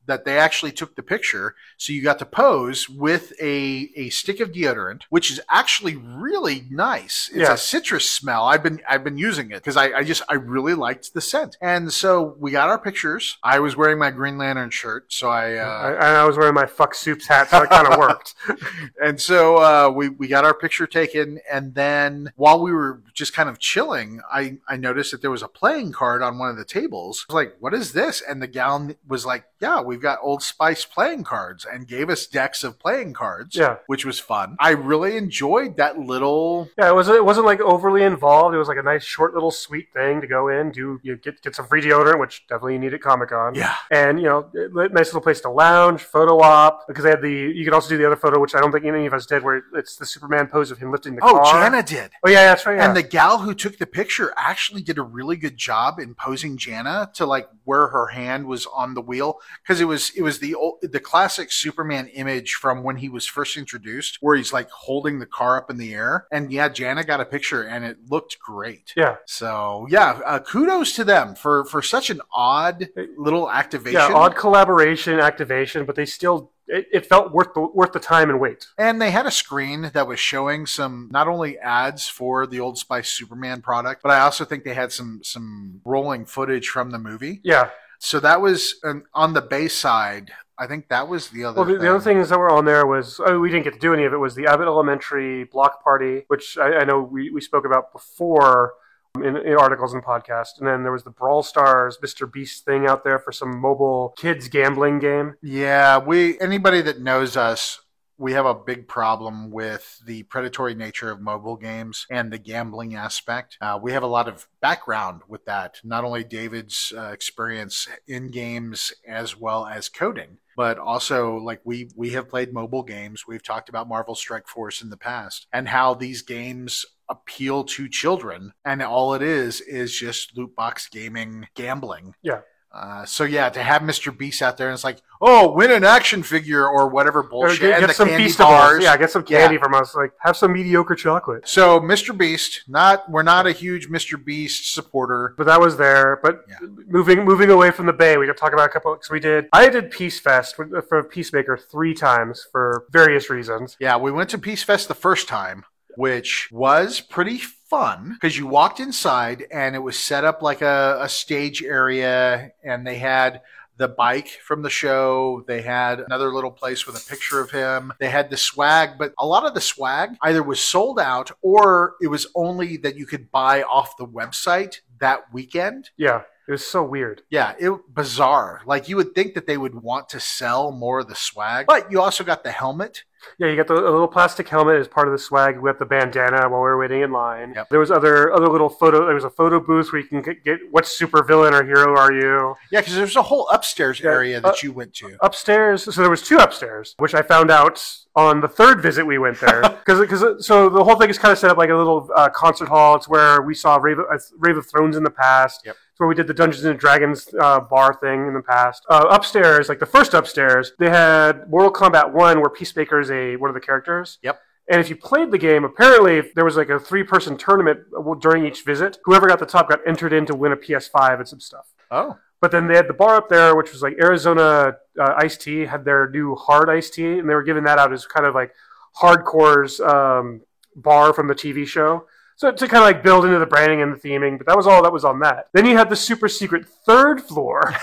that they actually took the picture. So you got to pose with a, a stick of deodorant, which is actually really nice. It's Yeah. a citrus smell. I've been I've been using it because I, I just I really liked the scent. And so we got our pictures. I was wearing my Green Lantern shirt, so I uh, I, I was wearing my fuck soups hat, so it kind of worked. and so uh, we we got our picture taken. And then while we were just kind of chilling, I I noticed that there was a playing card on one of the tables. I was like, "What is this?" And the gal was like, "Yeah, we've got Old Spice playing cards," and gave us decks of playing cards, Yeah. which was fun. I really enjoyed that little. Yeah, it was. It wasn't like overly involved. It was like a nice, short, little, sweet thing to go in, do you get get some free deodorant, which definitely you need at Comic Con. Yeah. And you know, nice little place to lounge, photo op, because they had the. You could also do the other photo, which I don't think any of us did, where it's the Superman pose of him lifting the Oh, car. Jana did. Oh yeah, that's right. Yeah. And the gal who took the picture actually did a really good job in posing Jana to like where her hand was on the wheel, because it was it was the old, the classic Superman image from when he was first introduced, where he's like holding the car up in the air. And yeah, Jana got a picture, and it looked great. Yeah. So yeah, uh, kudos to them for for such an odd little activation. Yeah, odd collaboration, activation, but they still. It, it felt worth the, worth the time and wait. And they had a screen that was showing some, not only ads for the Old Spice Superman product, but I also think they had some some rolling footage from the movie. Yeah. So that was um, on the base side. I think that was the other Well, the, thing. the other things that were on there was, oh, we didn't get to do any of it, was the Abbott Elementary block party, which I, I know we, we spoke about before. In, in articles and podcasts. And then there was the Brawl Stars Mister Beast thing out there for some mobile kids gambling game. Yeah, we anybody that knows us, we have a big problem with the predatory nature of mobile games and the gambling aspect. Uh, we have a lot of background with that, not only David's uh, experience in games as well as coding, but also like we we have played mobile games. We've talked about Marvel Strike Force in the past and how these games appeal to children, and all it is is just loot box gaming, gambling. Yeah. Uh, so yeah, to have Mister Beast out there and it's like, oh, win an action figure or whatever bullshit, Or get, and get the some candy Feastables. bars. Yeah, get some candy Yeah. from us. Like, have some mediocre chocolate. So Mister Beast, not we're not a huge Mister Beast supporter. But that was there. But Yeah. moving moving away from the Bay, we could talk about a couple. Because we did, I did Peace Fest for, for Peacemaker three times for various reasons. Yeah, we went to Peace Fest the first time, which was pretty fun because you walked inside and it was set up like a, a stage area, and they had the bike from the show. They had another little place with a picture of him. They had the swag, but a lot of the swag either was sold out or it was only that you could buy off the website that weekend. Yeah, it was so weird. Yeah, it bizarre. Like you would think that they would want to sell more of the swag, but you also got the helmet. Yeah, you got the a little plastic helmet as part of the swag. We got the bandana while we were waiting in line. Yep. There was other other little photo. There was a photo booth where you can get, get what super villain or hero are you? Yeah, because there's a whole upstairs Yeah, area that uh, you went to. Upstairs, so there was two upstairs, which I found out on the third visit we went there. Because so the whole thing is kind of set up like a little uh, concert hall. It's where we saw Rave of, uh, Rave of Thrones in the past. Yep. It's where we did the Dungeons and Dragons uh, bar thing in the past. Uh, upstairs, like the first upstairs, they had Mortal Kombat one, where Peacemaker is a one of the characters. Yep. And if you played the game, apparently if there was like a three-person tournament during each visit. Whoever got the top got entered in to win a P S five and some stuff. Oh. But then they had the bar up there, which was like Arizona uh, Iced Tea had their new hard iced tea, and they were giving that out as kind of like hardcore's um, bar from the T V show. So to kind of like build into the branding and the theming, but that was all that was on that. Then you had the super secret third floor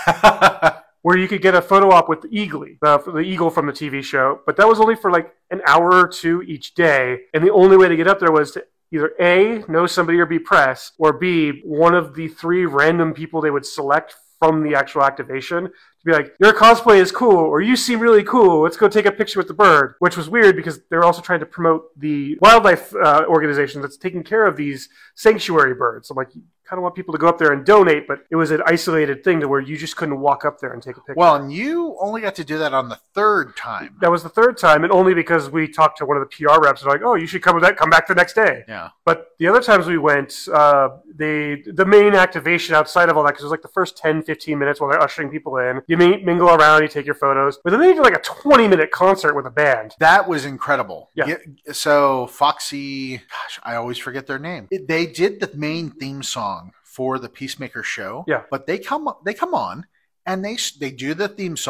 where you could get a photo op with the Eagle, the, the eagle from the T V show, but that was only for like an hour or two each day, and the only way to get up there was to either A, know somebody or be press, or B, one of the three random people they would select from the actual activation to be like, your cosplay is cool, or you seem really cool, let's go take a picture with the bird, which was weird because they're also trying to promote the wildlife uh, organization that's taking care of these sanctuary birds. I'm like, you kind of want people to go up there and donate, but it was an isolated thing to where you just couldn't walk up there and take a picture. Well, and you only got to do that on the third time. That was the third time, and only because we talked to one of the P R reps. They're like, "Oh, you should come with that. Come back the next day." Yeah. But the other times we went, uh, the the main activation outside of all that, because it was like the first ten, fifteen minutes while they're ushering people in. You meet, mingle around, you take your photos, but then they did like a twenty minute concert with a band. That was incredible. Yeah. Get- So Foxy, gosh, I always forget their name. It- They did the main theme song for the Peacemaker show. Yeah. But they come they come on and they they do the theme song,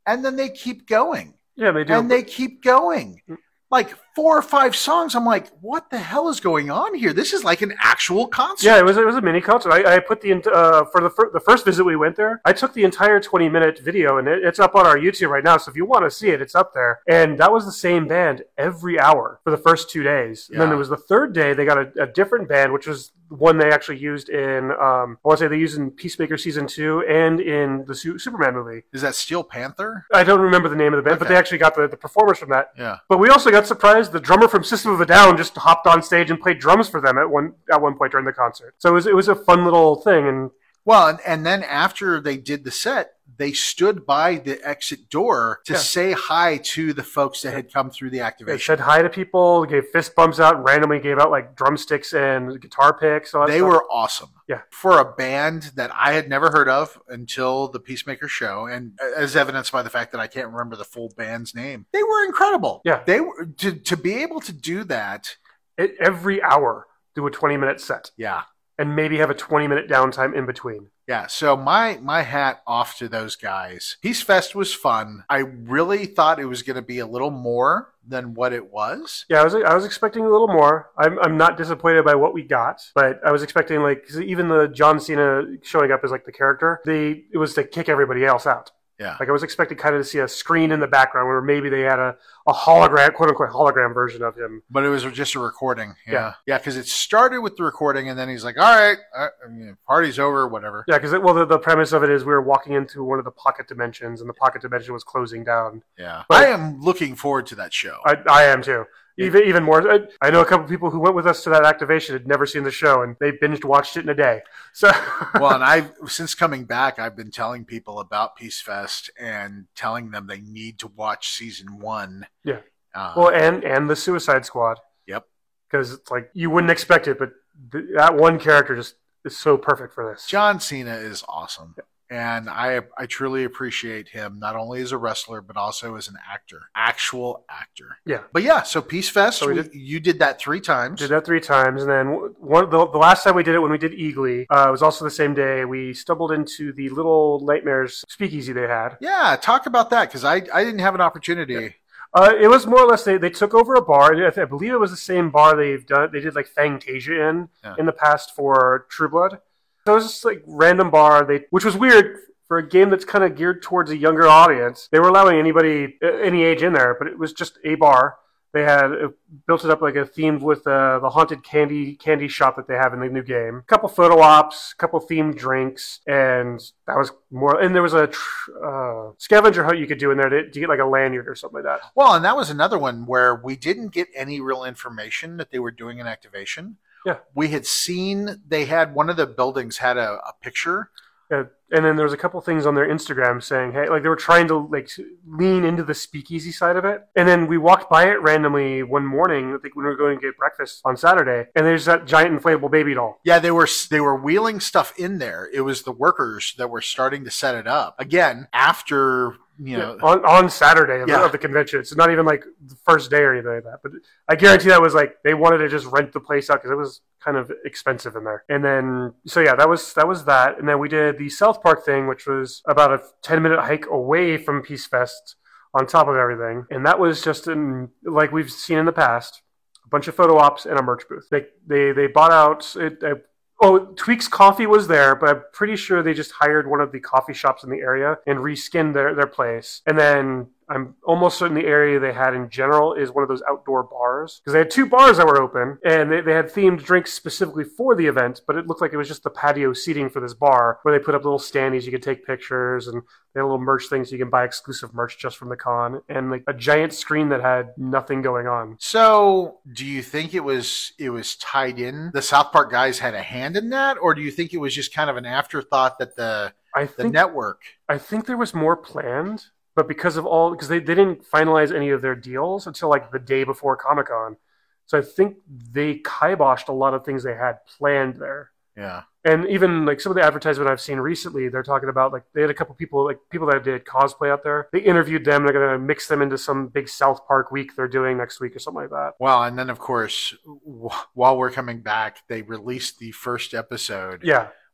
and then they keep going. Yeah, they do. And they keep going. Like four or five songs. I'm like, what the hell is going on here? This is like an actual concert. Yeah, it was it was a mini concert. I, I put the uh, for the fir- the first visit we went there. I took the entire twenty minute video, and it, it's up on our YouTube right now. So if you want to see it, it's up there. And that was the same band every hour for the first two days. And Yeah. then it was the third day they got a, a different band, which was one they actually used in. Um, I want to say they used in Peacemaker season two and in the Su- Superman movie. Is that Steel Panther? I don't remember the name of the band, but Okay. they actually got the, the performers from that. Yeah. But we also got surprised. The drummer from System of a Down just hopped on stage and played drums for them at one at one point during the concert. So it was it was a fun little thing. And Well, and, and then after they did the set, they stood by the exit door to Yeah. say hi to the folks that had come through the they activation. said hi to people, gave fist bumps out, and randomly gave out like drumsticks and guitar picks. All that They stuff. were awesome. Yeah. For a band that I had never heard of until the Peacemaker show, and as evidenced by the fact that I can't remember the full band's name, they were incredible. Yeah. They were to to be able to do that. It, every hour do a twenty minute set Yeah. and maybe have a twenty minute downtime in between. Yeah, so my my hat off to those guys. Peace Fest was fun. I really thought it was going to be a little more than what it was. Yeah, I was I was expecting a little more. I'm I'm not disappointed by what we got, but I was expecting like 'cause even the John Cena showing up as like the character, they it was to kick everybody else out. Yeah. Like I was expecting kind of to see a screen in the background where maybe they had a, a hologram, quote unquote hologram version of him. But it was just a recording. Yeah. Yeah. Yeah, because it started with the recording, and then he's like, all right, uh, I mean, party's over, whatever. Yeah, because well, the, the premise of it is we were walking into one of the pocket dimensions, and the pocket dimension was closing down. Yeah. But- I am looking forward to that show. I, I am too. Even even more. I, I know a couple people who went with us to that activation had never seen the show, and they binged watched it in a day. So Well, and I've, since coming back, I've been telling people about Peace Fest and telling them they need to watch season one. Yeah. Uh, well, and and the Suicide Squad. Yep. Because it's like you wouldn't expect it, but th- that one character just is so perfect for this. John Cena is awesome. And I I truly appreciate him, not only as a wrestler, but also as an actor. Actual actor. Yeah. But yeah, so Peace Fest, So we we- did- you did that three times. Did that three times, and then one the, the last time we did it when we did Eagly, uh, it was also the same day. We stumbled into the Little Nightmares speakeasy they had. Yeah, talk about that, because I, I didn't have an opportunity. Uh, it was more or less they, they took over a bar. I, I believe it was the same bar they've done. They did like Fangtasia in Yeah. in the past for True Blood. So it was just like random bar. They which was weird for a game that's kind of geared towards a younger audience. They were allowing anybody uh, any age in there, but it was just a bar. They had uh, built it up like a themed with uh, the haunted candy candy shop that they have in the new game. A couple photo ops, a couple themed drinks, and that was more. And there was a tr- uh, scavenger hunt you could do in there to, to get like a lanyard or something like that. Well, and that was another one where we didn't get any real information that they were doing an activation. Yeah. We had seen they had one of the buildings had a, a picture. Uh, and then there was a couple things on their Instagram saying, "Hey," like they were trying to like lean into the speakeasy side of it. And then we walked by it randomly one morning, I think when we were going to get breakfast on Saturday, and there's that giant inflatable baby doll. Yeah, they were they were wheeling stuff in there. It was the workers that were starting to set it up. Again, after, you know, on on Saturday of, Yeah. the, of the convention. It's not even like the first day or anything like that. But I guarantee that was like they wanted to just rent the place out because it was kind of expensive in there. And then so yeah, that was that was that. And then we did the South Park thing, which was about a ten minute hike away from Peace Fest on top of everything. And that was just in, like we've seen in the past, a bunch of photo ops and a merch booth. They they they bought out it. Uh, Oh, Tweaks Coffee was there, but I'm pretty sure they just hired one of the coffee shops in the area and reskinned their, their place. And then I'm almost certain the area they had in general is one of those outdoor bars. Because they had two bars that were open, and they, they had themed drinks specifically for the event, but it looked like it was just the patio seating for this bar, where they put up little standees you could take pictures, and they had little merch things so you can buy exclusive merch just from the con, and like a giant screen that had nothing going on. so do you think it was it was tied in? The South Park guys had a hand in that, or do you think it was just kind of an afterthought that the I the think network? I think there was more planned, but because of all, because they, they didn't finalize any of their deals until like the day before Comic Con. So I think they kiboshed a lot of things they had planned there. Yeah. And even like some of the advertisement I've seen recently, they're talking about like they had a couple people, like people that did cosplay out there. They interviewed them. They're going to mix them into some big South Park week they're doing next week or something like that. Well, and then of course, w- while we're coming back, they released the first episode, Yeah.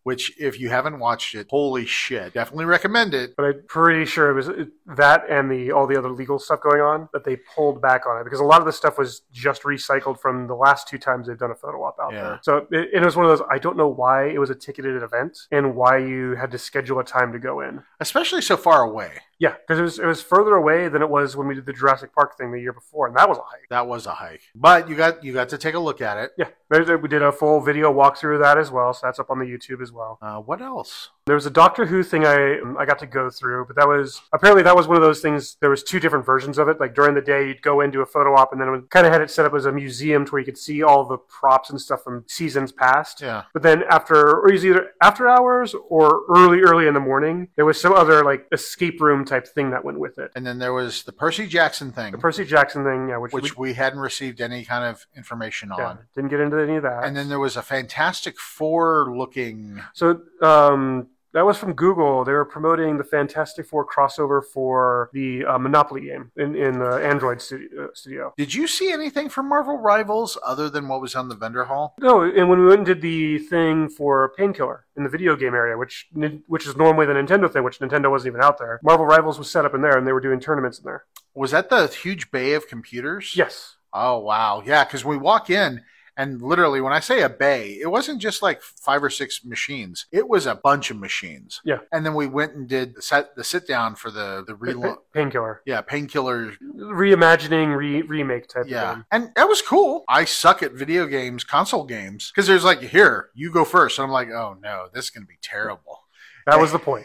which if you haven't watched it, holy shit, definitely recommend it. But I'm pretty sure it was that and the all the other legal stuff going on that they pulled back on it, because a lot of the stuff was just recycled from the last two times they've done a photo op out Yeah. there. So it, it was one of those, I don't know why it was a ticketed event and why you had to schedule a time to go in. Especially so far away. Yeah, because it was, it was further away than it was when we did the Jurassic Park thing the year before, and that was a hike. That was a hike. But you got you got to take a look at it. Yeah, we did a full video walkthrough of that as well, so that's up on the YouTube as well. Uh, what else? There was a Doctor Who thing I I got to go through, but that was, apparently that was one of those things, there was two different versions of it. Like during the day, you'd go into a photo op, and then it kind of had it set up as a museum to where you could see all the props and stuff from seasons past. Yeah. But then after, or it was either after hours or early, early in the morning, there was some other like escape room type thing that went with it. And then there was the Percy Jackson thing. The Percy Jackson thing, yeah, which, which we, we hadn't received any kind of information on. yeah, didn't get into any of that. And then there was a Fantastic Four looking. So, um, that was from Google. They were promoting the Fantastic Four crossover for the uh, Monopoly game in, in the Android studio, uh, studio. Did you see anything from Marvel Rivals other than what was on the vendor hall? No, and when we went and did the thing for Painkiller in the video game area, which which is normally the Nintendo thing, which Nintendo wasn't even out there, Marvel Rivals was set up in there, and they were doing tournaments in there. Was that the huge bay of computers? Yes. Oh, wow. Yeah, because we walk in, and literally, when I say a bay, it wasn't just like five or six machines. It was a bunch of machines. Yeah. And then we went and did the, set, the sit down for the, the reload. Painkiller. Yeah, Painkiller. Reimagining, re- remake type Yeah. of game. And that was cool. I suck at video games, console games, because there's like, here, you go first. And I'm like, oh no, this is going to be terrible. That was the point.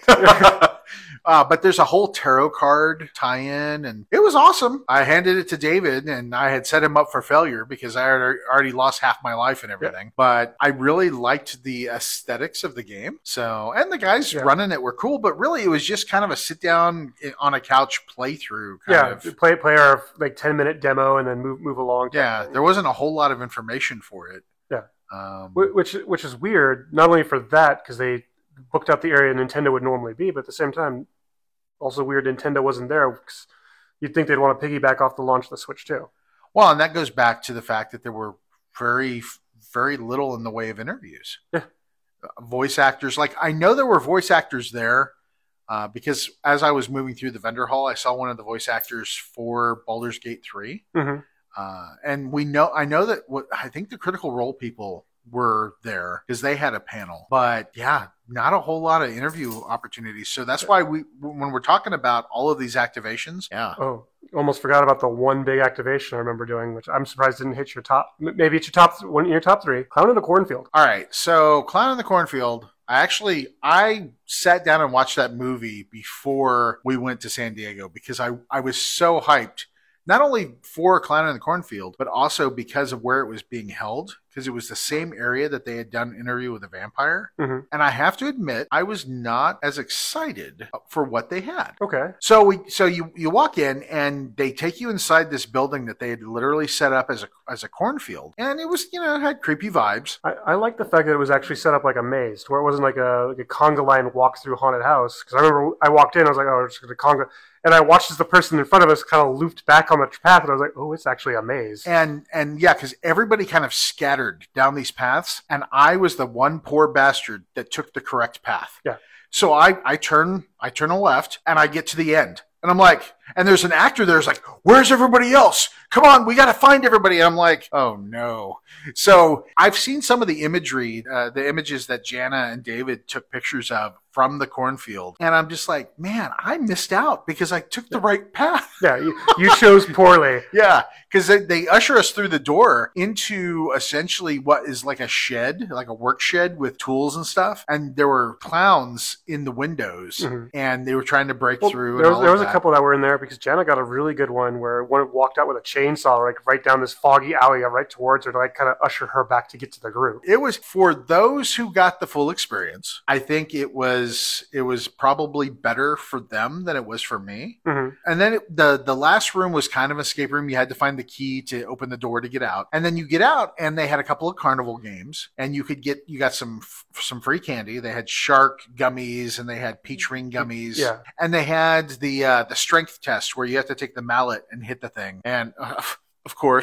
uh, but there's a whole tarot card tie-in, and it was awesome. I handed it to David, and I had set him up for failure because I had already lost half my life and everything. Yeah. But I really liked the aesthetics of the game. So, and the guys yeah. running it were cool, but really it was just kind of a sit-down on a couch playthrough. Kind yeah, of. play play our like ten-minute demo and then move move along. Yeah, there wasn't a whole lot of information for it. Yeah, um, which which is weird. Not only for that, because they booked out the area Nintendo would normally be, but at the same time, also weird Nintendo wasn't there, because you'd think they'd want to piggyback off the launch of the Switch too. Well, and that goes back to the fact that there were very, very little in the way of interviews. Yeah. Uh, voice actors, like I know there were voice actors there uh, because as I was moving through the vendor hall, I saw one of the voice actors for Baldur's Gate three. Mm-hmm. Uh, and we know, I know that what I think the Critical Role people were there because they had a panel, but yeah, not a whole lot of interview opportunities. So that's why we, when we're talking about all of these activations, yeah. Oh, almost forgot about the one big activation I remember doing, which I'm surprised didn't hit your top. Maybe it's your top one, your top three. Clown in the Cornfield. All right, so Clown in the Cornfield. I actually I sat down and watched that movie before we went to San Diego because I I was so hyped. Not only for Clown in the Cornfield, but also because of where it was being held, because it was the same area that they had done Interview with a Vampire. Mm-hmm. And I have to admit, I was not as excited for what they had. Okay. So we, so you, you walk in and they take you inside this building that they had literally set up as a as a cornfield, and it was, you know, it had creepy vibes. I, I like the fact that it was actually set up like a maze, to where it wasn't like a like a conga line walk through haunted house. Because I remember I walked in, I was like, oh, it's just a conga. And I watched as the person in front of us kind of looped back on the path, and I was like, oh, it's actually a maze. And, and yeah, because everybody kind of scattered down these paths, and I was the one poor bastard that took the correct path. Yeah. So I, I turn, I turn a left, and I get to the end. And I'm like, and there's an actor there's like, where's everybody else? Come on, we got to find everybody. And I'm like, oh no. So I've seen some of the imagery, uh, the images that Jana and David took pictures of from the cornfield. And I'm just like, man, I missed out because I took the right path. Yeah, you, you chose poorly. Yeah, because they, they usher us through the door into essentially what is like a shed, like a work shed with tools and stuff. And there were clowns in the windows, mm-hmm. and they were trying to break well, through. There was, and there was a couple that were in there because Jana got a really good one where one walked out with a chainsaw like right down this foggy alley right towards her to like kind of usher her back to get to the group. It was for those who got the full experience. I think it was it was probably better for them than it was for me. Mm-hmm. And then it, the the last room was kind of an escape room. You had to find the key to open the door to get out. And then you get out, and they had a couple of carnival games, and you could get you got some some free candy. They had shark gummies, and they had peach ring gummies. Yeah. And they had the uh, the strength test where you have to take the mallet and hit the thing. And uh, of course,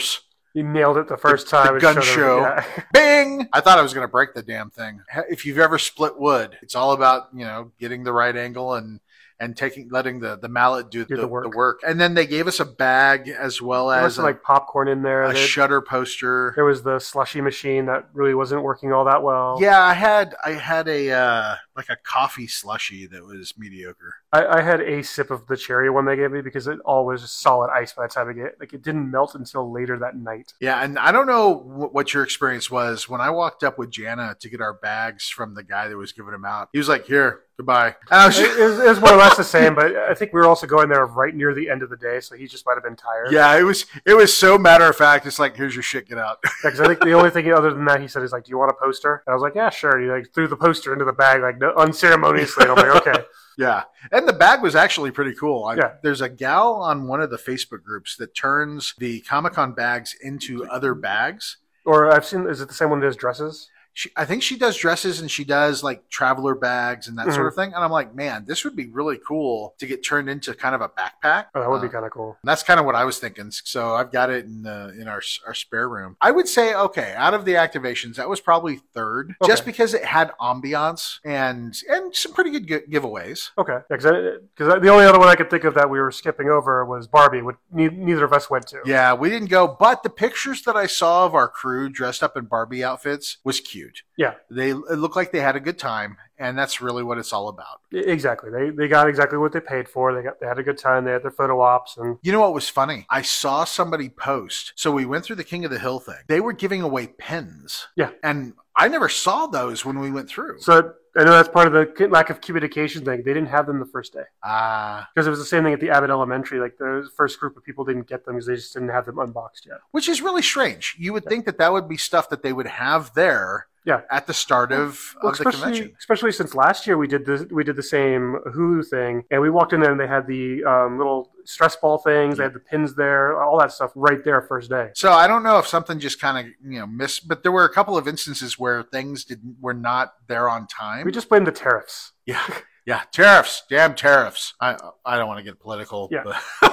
He nailed it the first time. The gun It showed show. him- yeah. Bing! I thought I was going to break the damn thing. If you've ever split wood, it's all about, you know, getting the right angle and and taking letting the, the mallet do, Do the, the work. the work. And then they gave us a bag as well There was as some a, like popcorn in there. a They- shutter poster. There was the slushy machine that really wasn't working all that well. Yeah, I had I had a uh, like a coffee slushy that was mediocre. I, I had a sip of the cherry one they gave me because it all was just solid ice by the time I get like it didn't melt until later that night. Yeah, and I don't know wh- what your experience was when I walked up with Jana to get our bags from the guy that was giving them out. He was like, "Here, goodbye." And I was It, just- it was, it was more or less the same, but I think we were also going there right near the end of the day, so he just might have been tired. yeah, it was it was so matter of fact. It's like, "Here's your shit, get out." Because I think the only thing other than that he said is like, "Do you want a poster?" And I was like, "Yeah, sure." And he like threw the poster into the bag like no, unceremoniously. And I'm like, "Okay." Yeah, and the bag was actually pretty cool. I, Yeah. There's a gal on one of the Facebook groups that turns the Comic-Con bags into other bags. Or I've seen, is it the same one that does dresses? She, I think she does dresses and she does like traveler bags and that Mhm. sort of thing. And I'm like, man, this would be really cool to get turned into kind of a backpack. Oh, that would be Uh, kind of cool. That's kind of what I was thinking. So I've got it in the, in our our spare room. I would say, okay, out of the activations, that was probably third, Okay. just because it had ambiance and and some pretty good gi- giveaways. Okay. Because the only other one I could think of that we were skipping over was Barbie, which ne- neither of us went to. Yeah, we didn't go, but the pictures that I saw of our crew dressed up in Barbie outfits was cute. Yeah. They it looked like they had a good time, and that's really what it's all about. E- Exactly. They they got exactly what they paid for. They got they had a good time. They had their photo ops and You know what was funny? I saw somebody post. So we went through the King of the Hill thing. They were giving away pins. Yeah. And I never saw those when we went through. so I know that's part of the lack of communication thing. They didn't have them the first day Ah, because it was the same thing at the Abbott Elementary. Like the first group of people didn't get them because they just didn't have them unboxed yet. which is really strange. You would think that that would be stuff that they would have there Yeah. at the start of, Well, of the especially, convention. especially since last year we did the we did the same Hulu thing, and we walked in there and they had the um, little stress ball things, they had the pins there, all that stuff right there first day. So I don't know if something just kind of, you know, missed, but there were a couple of instances where things didn't were not there on time. We just blamed the tariffs. Yeah, yeah, tariffs, damn tariffs. I I don't want to get political. Yeah.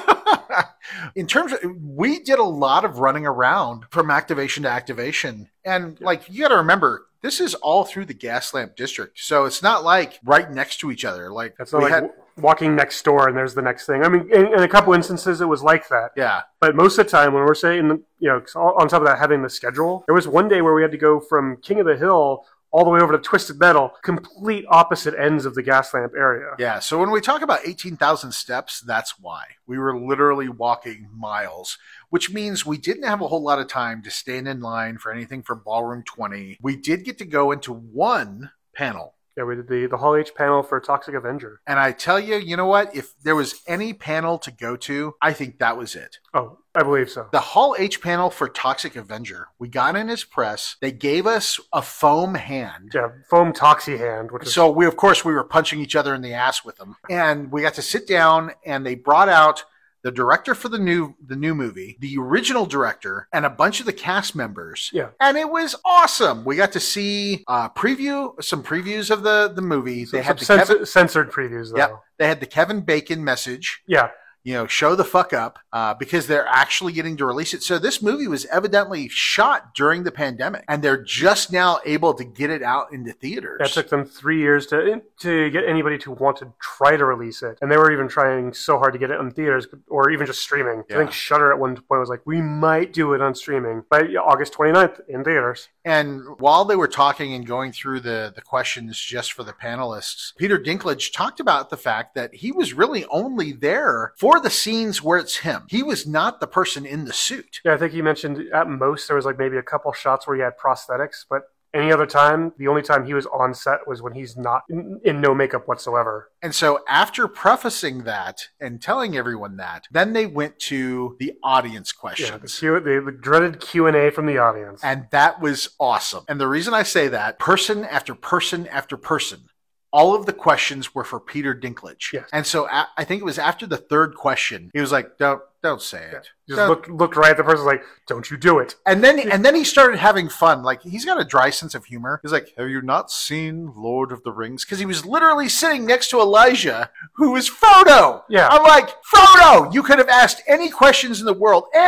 But in terms of, we did a lot of running around from activation to activation, and like you got to remember, this is all through the Gaslamp district, so it's not like right next to each other. Like That's not we like had, w- walking next door and there's the next thing. I mean, in, in a couple instances it was like that. yeah, But most of the time, when we're saying, you know, 'cause on top of that, having the schedule, there was one day where we had to go from King of the Hill all the way over to Twisted Metal, complete opposite ends of the Gaslamp area. yeah. So when we talk about eighteen thousand steps, that's why we were literally walking miles, which means we didn't have a whole lot of time to stand in line for anything for Ballroom twenty. We did get to go into one panel. Yeah, we did the, the Hall H panel for Toxic Avenger. And I tell you, you know what? If there was any panel to go to, I think that was it. Oh, I believe so. The Hall H panel for Toxic Avenger. We got in his press. They gave us a foam hand. Yeah, foam Toxie hand, which is So we, of course, we were punching each other in the ass with them. And we got to sit down, and they brought out the director for the new the new movie, the original director, and a bunch of the cast members. Yeah. And it was awesome. We got to see uh, preview some previews of the the movie. They some had the censor- Kevin, censored previews, though. yep, they had the Kevin Bacon message. Yeah. You know, show the fuck up uh, because they're actually getting to release it. So this movie was evidently shot during the pandemic, and they're just now able to get it out into theaters. It took them three years to to get anybody to want to try to release it, and they were even trying so hard to get it on theaters or even just streaming. Yeah. I think Shudder at one point was like, "We might do it on streaming by August twenty-ninth in theaters." And while they were talking and going through the, the questions just for the panelists, Peter Dinklage talked about the fact that he was really only there for the scenes where it's him. He was not the person in the suit. Yeah, I think he mentioned at most there was like maybe a couple shots where he had prosthetics, but any other time, the only time he was on set was when he's not in, in no makeup whatsoever. And so after prefacing that and telling everyone that, then they went to the audience Yeah, questions. the, Q, the, the dreaded Q and A from the audience. And that was awesome. And the reason I say that, person after person after person, all of the questions were for Peter Dinklage. Yes. And so a- I think it was after the third question, he was like, don't, don't say it. Just Don't- looked looked right at the person like, "Don't you do it." And then, and then he started having fun. Like, he's got a dry sense of humor. He's like, have you not seen Lord of the Rings? Because he was literally sitting next to Elijah, who is Frodo. Yeah. I'm like, Frodo, you could have asked any questions in the world. And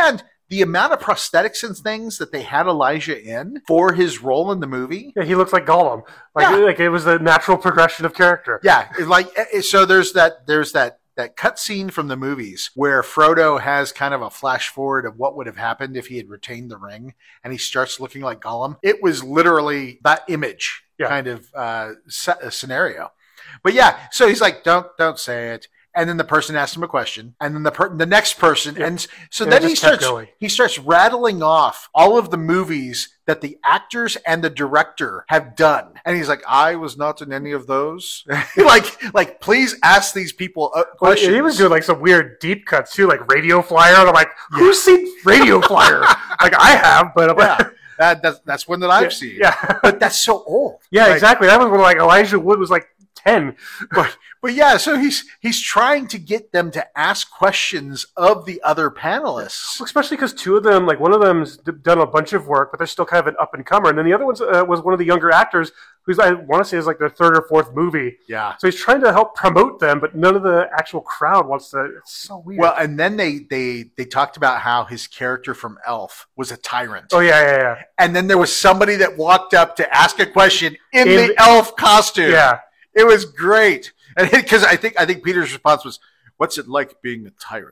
the amount of prosthetics and things that they had Elijah in for his role in the movie. Yeah, he looks like Gollum. Like, Yeah. like it was a natural progression of character. Yeah, it- like so. There's that. There's that. That cut scene from the movies where Frodo has kind of a flash forward of what would have happened if he had retained the ring, and he starts looking like Gollum. It was literally that image Yeah. kind of uh, se- scenario. But yeah, so he's like, "Don't, don't say it." And then the person asks him a question, and then the per- the next person, Yeah. and so And it then he just kept starts going. he starts rattling off all of the movies that the actors and the director have done, and he's like, "I was not in any of those." like, like, please ask these people uh, Well, questions. he was doing like some weird deep cuts too, like Radio Flyer. And I'm like, who's seen Radio Flyer? Like I have, but I'm like, yeah, that, that's that's one that I've yeah, seen. Yeah, But that's so old. yeah, Like, exactly. That was when like Elijah Wood was like ten. But but yeah, so he's he's trying to get them to ask questions of the other panelists. Especially because two of them, like one of them's d- done a bunch of work, but they're still kind of an up and comer, and then the other one uh, was one of the younger actors who's I want to say is like their third or fourth movie. Yeah. So he's trying to help promote them, but none of the actual crowd wants to. It's so weird. Well, and then they they they talked about how his character from Elf was a tyrant. oh yeah, yeah, yeah, And then there was somebody that walked up to ask a question in, In the, the- elf costume. yeah. It was great. And because I think I think Peter's response was, "What's it like being a tyrant?"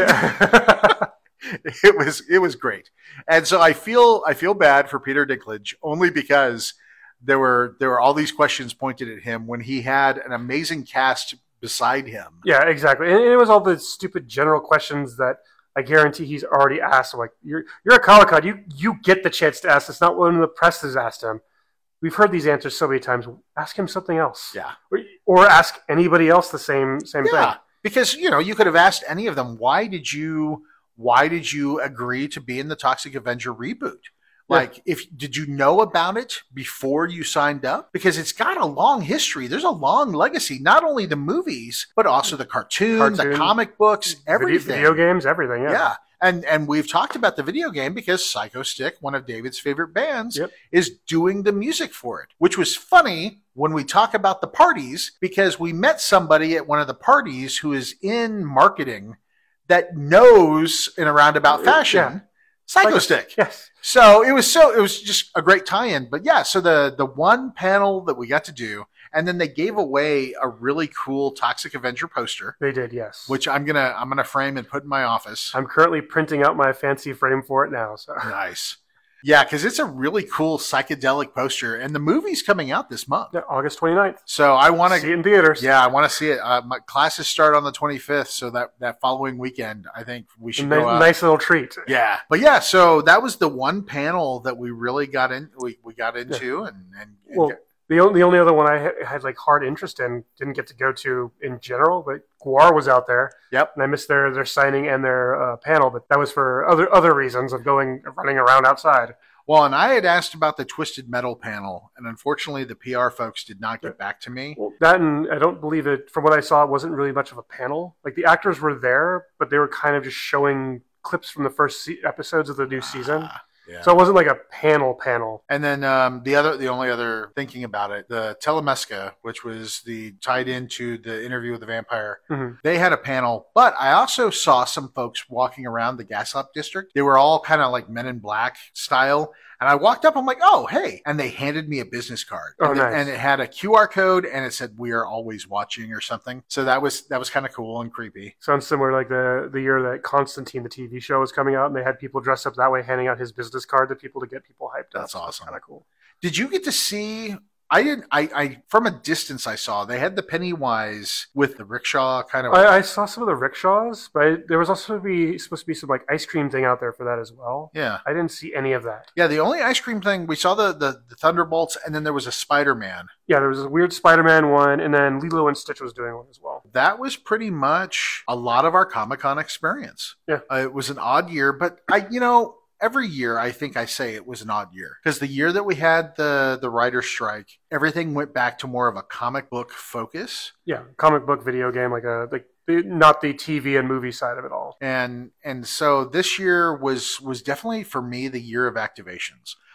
yeah. it was it was great. And so I feel I feel bad for Peter Dinklage only because there were there were all these questions pointed at him when he had an amazing cast beside him. Yeah, exactly. And it was all the stupid general questions that I guarantee he's already asked. Like, you're you're a Comic-Con, you you get the chance to ask. It's not one the press has asked him. We've heard these answers so many times. Ask him something else. Yeah. Or, or ask anybody else the same same Yeah. thing. Because, you know, you could have asked any of them, why did you why did you agree to be in the Toxic Avenger reboot? Like, if did you know about it before you signed up? Because it's got a long history. There's a long legacy, not only the movies, but also the cartoon, Cartoon, the comic books, Video, everything. video games, everything. Yeah. Yeah. And and we've talked about the video game because Psycho Stick, one of David's favorite bands, Yep. is doing the music for it, which was funny when we talk about the parties because we met somebody at one of the parties who is in marketing that knows in a roundabout fashion Yeah. Psycho Psycho- Stick. Yes. So it was so it was just a great tie-in. But yeah, so the the one panel that we got to do, and then they gave away a really cool Toxic Avenger poster, They did, yes. which I'm gonna I'm gonna frame and put in my office. I'm currently printing out my fancy frame for it now. So Nice. Yeah, because it's a really cool psychedelic poster, and the movie's coming out this month. yeah, August twenty-ninth. So I want See to, it in theaters. yeah, I want to see it. Uh, my classes start on the twenty-fifth, so that that following weekend, I think we A should nice, go out. nice little treat. Yeah, but yeah, so that was the one panel that we really got in. We, we got into, and, and, and Well, the only the only other one I had, had like hard interest in, didn't get to go to in general, but Guar was out there. Yep. And I missed their their signing and their uh, panel, but that was for other other reasons of going running around outside. well, and I had asked about the Twisted Metal panel, and unfortunately, the P R folks did not get back to me. Well, that and I don't believe it. From what I saw, it wasn't really much of a panel. Like the actors were there, but they were kind of just showing clips from the first se- episodes of the new season. Ah, yeah. So it wasn't like a panel panel. And then um, the other, the only other thinking about it, the Telemesca, which was the tied into the interview with the vampire, Mhm. they had a panel. But I also saw some folks walking around the Gaslamp district. They were all kind of like Men in Black style. And I walked up, I'm like, oh, hey. And they handed me a business card. Oh, and, nice. and it had a Q R code and it said, we are always watching or something. So that was, that was kind of cool and creepy. Sounds similar like the the year that Constantine, the T V show, was coming out, and they had people dressed up that way, handing out his business card to people to get people hyped up. That's awesome. Kind of cool. Did you get to see? I didn't. I, I from a distance I saw they had the Pennywise with the rickshaw kind of. I, I saw some of the rickshaws, but there was also be supposed to be some like ice cream thing out there for that as well. yeah, I didn't see any of that. yeah. The only ice cream thing we saw the the, the Thunderbolts, and then there was a Spider Man. Yeah, there was a weird Spider-Man one, and then Lilo and Stitch was doing one as well. That was pretty much a lot of our Comic Con experience. Yeah. Uh, it was an odd year, but I, you know, every year I think I say it was an odd year because the year that we had the the writer's strike, everything went back to more of a comic book focus. Yeah, comic book, video game, like a like the, not the T V and movie side of it all. and and so this year was was definitely for me the year of activations.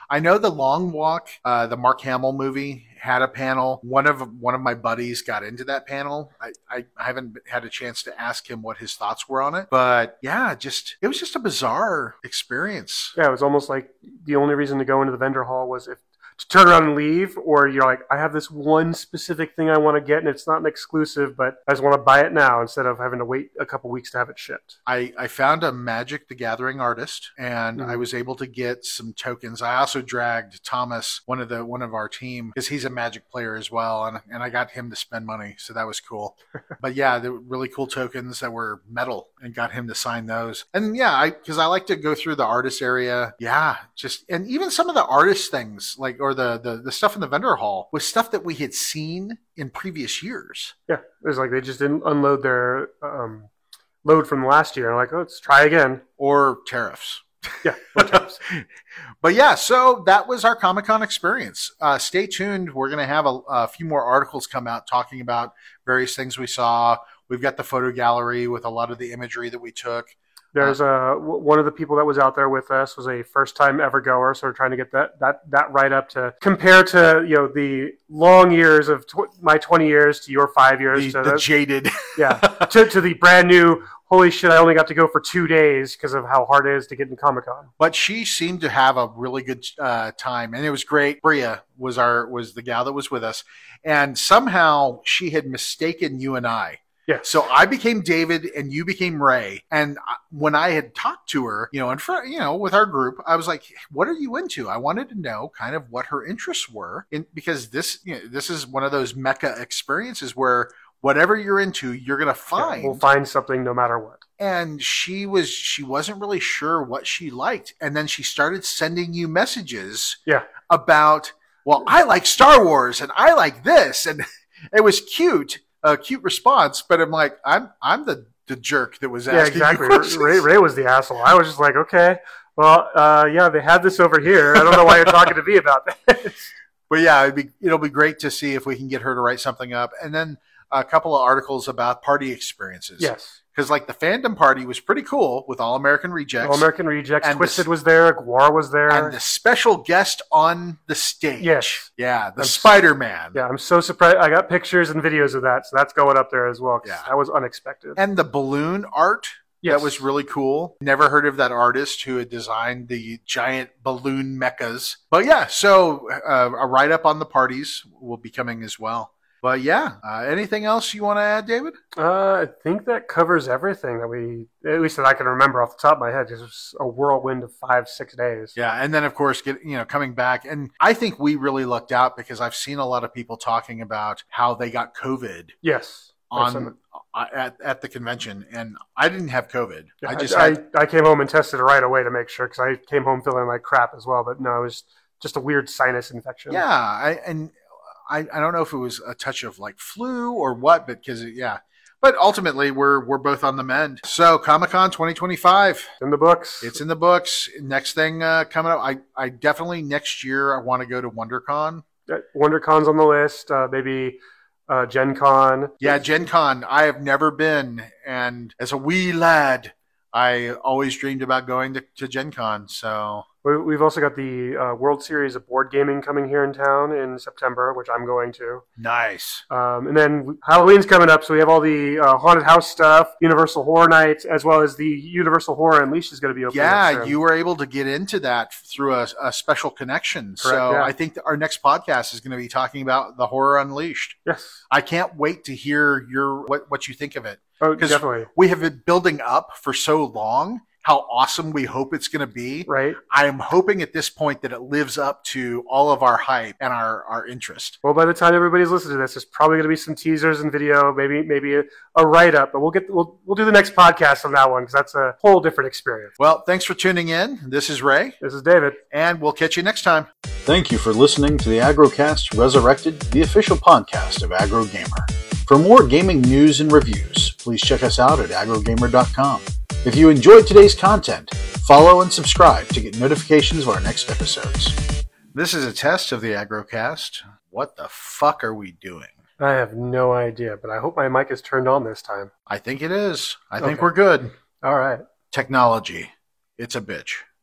I know the Long Walk, uh, the Mark Hamill movie, had a panel. One of one of my buddies got into that panel. I, I, I haven't had a chance to ask him what his thoughts were on it, but yeah, just it was just a bizarre experience. Yeah, it was almost like the only reason to go into the vendor hall was if to turn around and leave, or you're like, I have this one specific thing I want to get, and it's not an exclusive, but I just want to buy it now instead of having to wait a couple weeks to have it shipped. I, I found a Magic the Gathering artist, and Mhm. I was able to get some tokens. I also dragged Thomas, one of the one of our team, because he's a Magic player as well, and, and I got him to spend money, so that was cool. But yeah, they were really cool tokens that were metal, and got him to sign those. And yeah, I because I like to go through the artist area. Yeah, just and even some of the artist things, like or the, the the stuff in the vendor hall was stuff that we had seen in previous years. Yeah, it was like they just didn't unload their um, load from last year. I'm like, oh, let's try again. Or tariffs. Yeah, or tariffs. But yeah, so that was our Comic-Con experience. Uh, stay tuned. We're going to have a, a few more articles come out talking about various things we saw. We've got the photo gallery with a lot of the imagery that we took. There's uh, w- one of the people that was out there with us was a first time ever goer, so we're trying to get that that that right up to compare to you know the long years of tw- my twenty years to your five years The, to the jaded. yeah to, to the brand new. Holy shit! I only got to go for two days because of how hard it is to get in Comic-Con. But she seemed to have a really good uh, time, and it was great. Bria was our was the gal that was with us, and somehow she had mistaken you and I. Yeah. So I became David and you became Ray. And when I had talked to her, you know, in front, you know, with our group, I was like, what are you into? I wanted to know kind of what her interests were in, because this, you know, this is one of those Mecca experiences where whatever you're into, you're going to find. Yeah, we'll find something no matter what. And she was, she wasn't really sure what she liked. And then she started sending you messages Yeah. about, well, I like Star Wars and I like this. And it was cute. A cute response, but I'm like, I'm I'm the, the jerk that was asking. Yeah, exactly. You questions. Ray, Ray was the asshole. I was just like, okay, well, uh, yeah, they had this over here. I don't know why you're talking to me about this. But yeah, it'd be, it'll be great to see if we can get her to write something up, and then a couple of articles about party experiences. Yes. Because like the fandom party was pretty cool with All American Rejects. All American Rejects. And Twisted the, was there. Gwar was there. And the special guest on the stage. Yes. Yeah, the I'm, Spider-Man. Yeah, I'm so surprised. I got pictures and videos of that, so that's going up there as well. Yeah. That was unexpected. And the balloon art. Yes. That was really cool. Never heard of that artist who had designed the giant balloon mechas. But yeah, so uh, a write-up on the parties will be coming as well. But yeah, uh, anything else you want to add, David? Uh, I think that covers everything that we, at least that I can remember off the top of my head. It was a whirlwind of five, six days. Yeah, and then of course, get you know, coming back, and I think we really lucked out because I've seen a lot of people talking about how they got COVID. Yes. On uh, at at the convention, and I didn't have COVID. Yeah, I just I, had, I, I came home and tested it right away to make sure because I came home feeling like crap as well. But no, it was just a weird sinus infection. Yeah, I and. I, I don't know if it was a touch of like flu or what, but because yeah, but ultimately we're we're both on the mend. So Comic-Con twenty twenty-five in the books. It's in the books. Next thing uh, coming up, I I definitely next year I want to go to WonderCon. Uh, WonderCon's on the list. Uh, maybe uh, Gen Con. Yeah, Gen Con. I have never been, and as a wee lad, I always dreamed about going to, to Gen Con. So. We've also got the uh, World Series of Board Gaming coming here in town in September, which I'm going to. Nice. Um, and then Halloween's coming up, so we have all the uh, haunted house stuff, Universal Horror Nights, as well as the Universal Horror Unleashed is going to be open. Yeah, you were able to get into that through a, a special connection. Correct, so yeah. I think that our next podcast is going to be talking about the Horror Unleashed. Yes. I can't wait to hear your what, what you think of it. Oh, definitely. We have been building up for so long how awesome we hope it's going to be. Right. I am hoping at this point that it lives up to all of our hype and our, our interest. Well, by the time everybody's listening to this, there's probably going to be some teasers and video, maybe maybe a, a write-up, but we'll get we'll we'll do the next podcast on that one because that's a whole different experience. Well, thanks for tuning in. This is Ray. This is David. And we'll catch you next time. Thank you for listening to the AgroCast Resurrected, the official podcast of AgroGamer. For more gaming news and reviews, please check us out at agro gamer dot com. If you enjoyed today's content, follow and subscribe to get notifications of our next episodes. This is a test of the AgroCast. What the fuck are we doing? I have no idea, but I hope my mic is turned on this time. I think it is. I Okay. think we're good. All right. Technology. It's a bitch.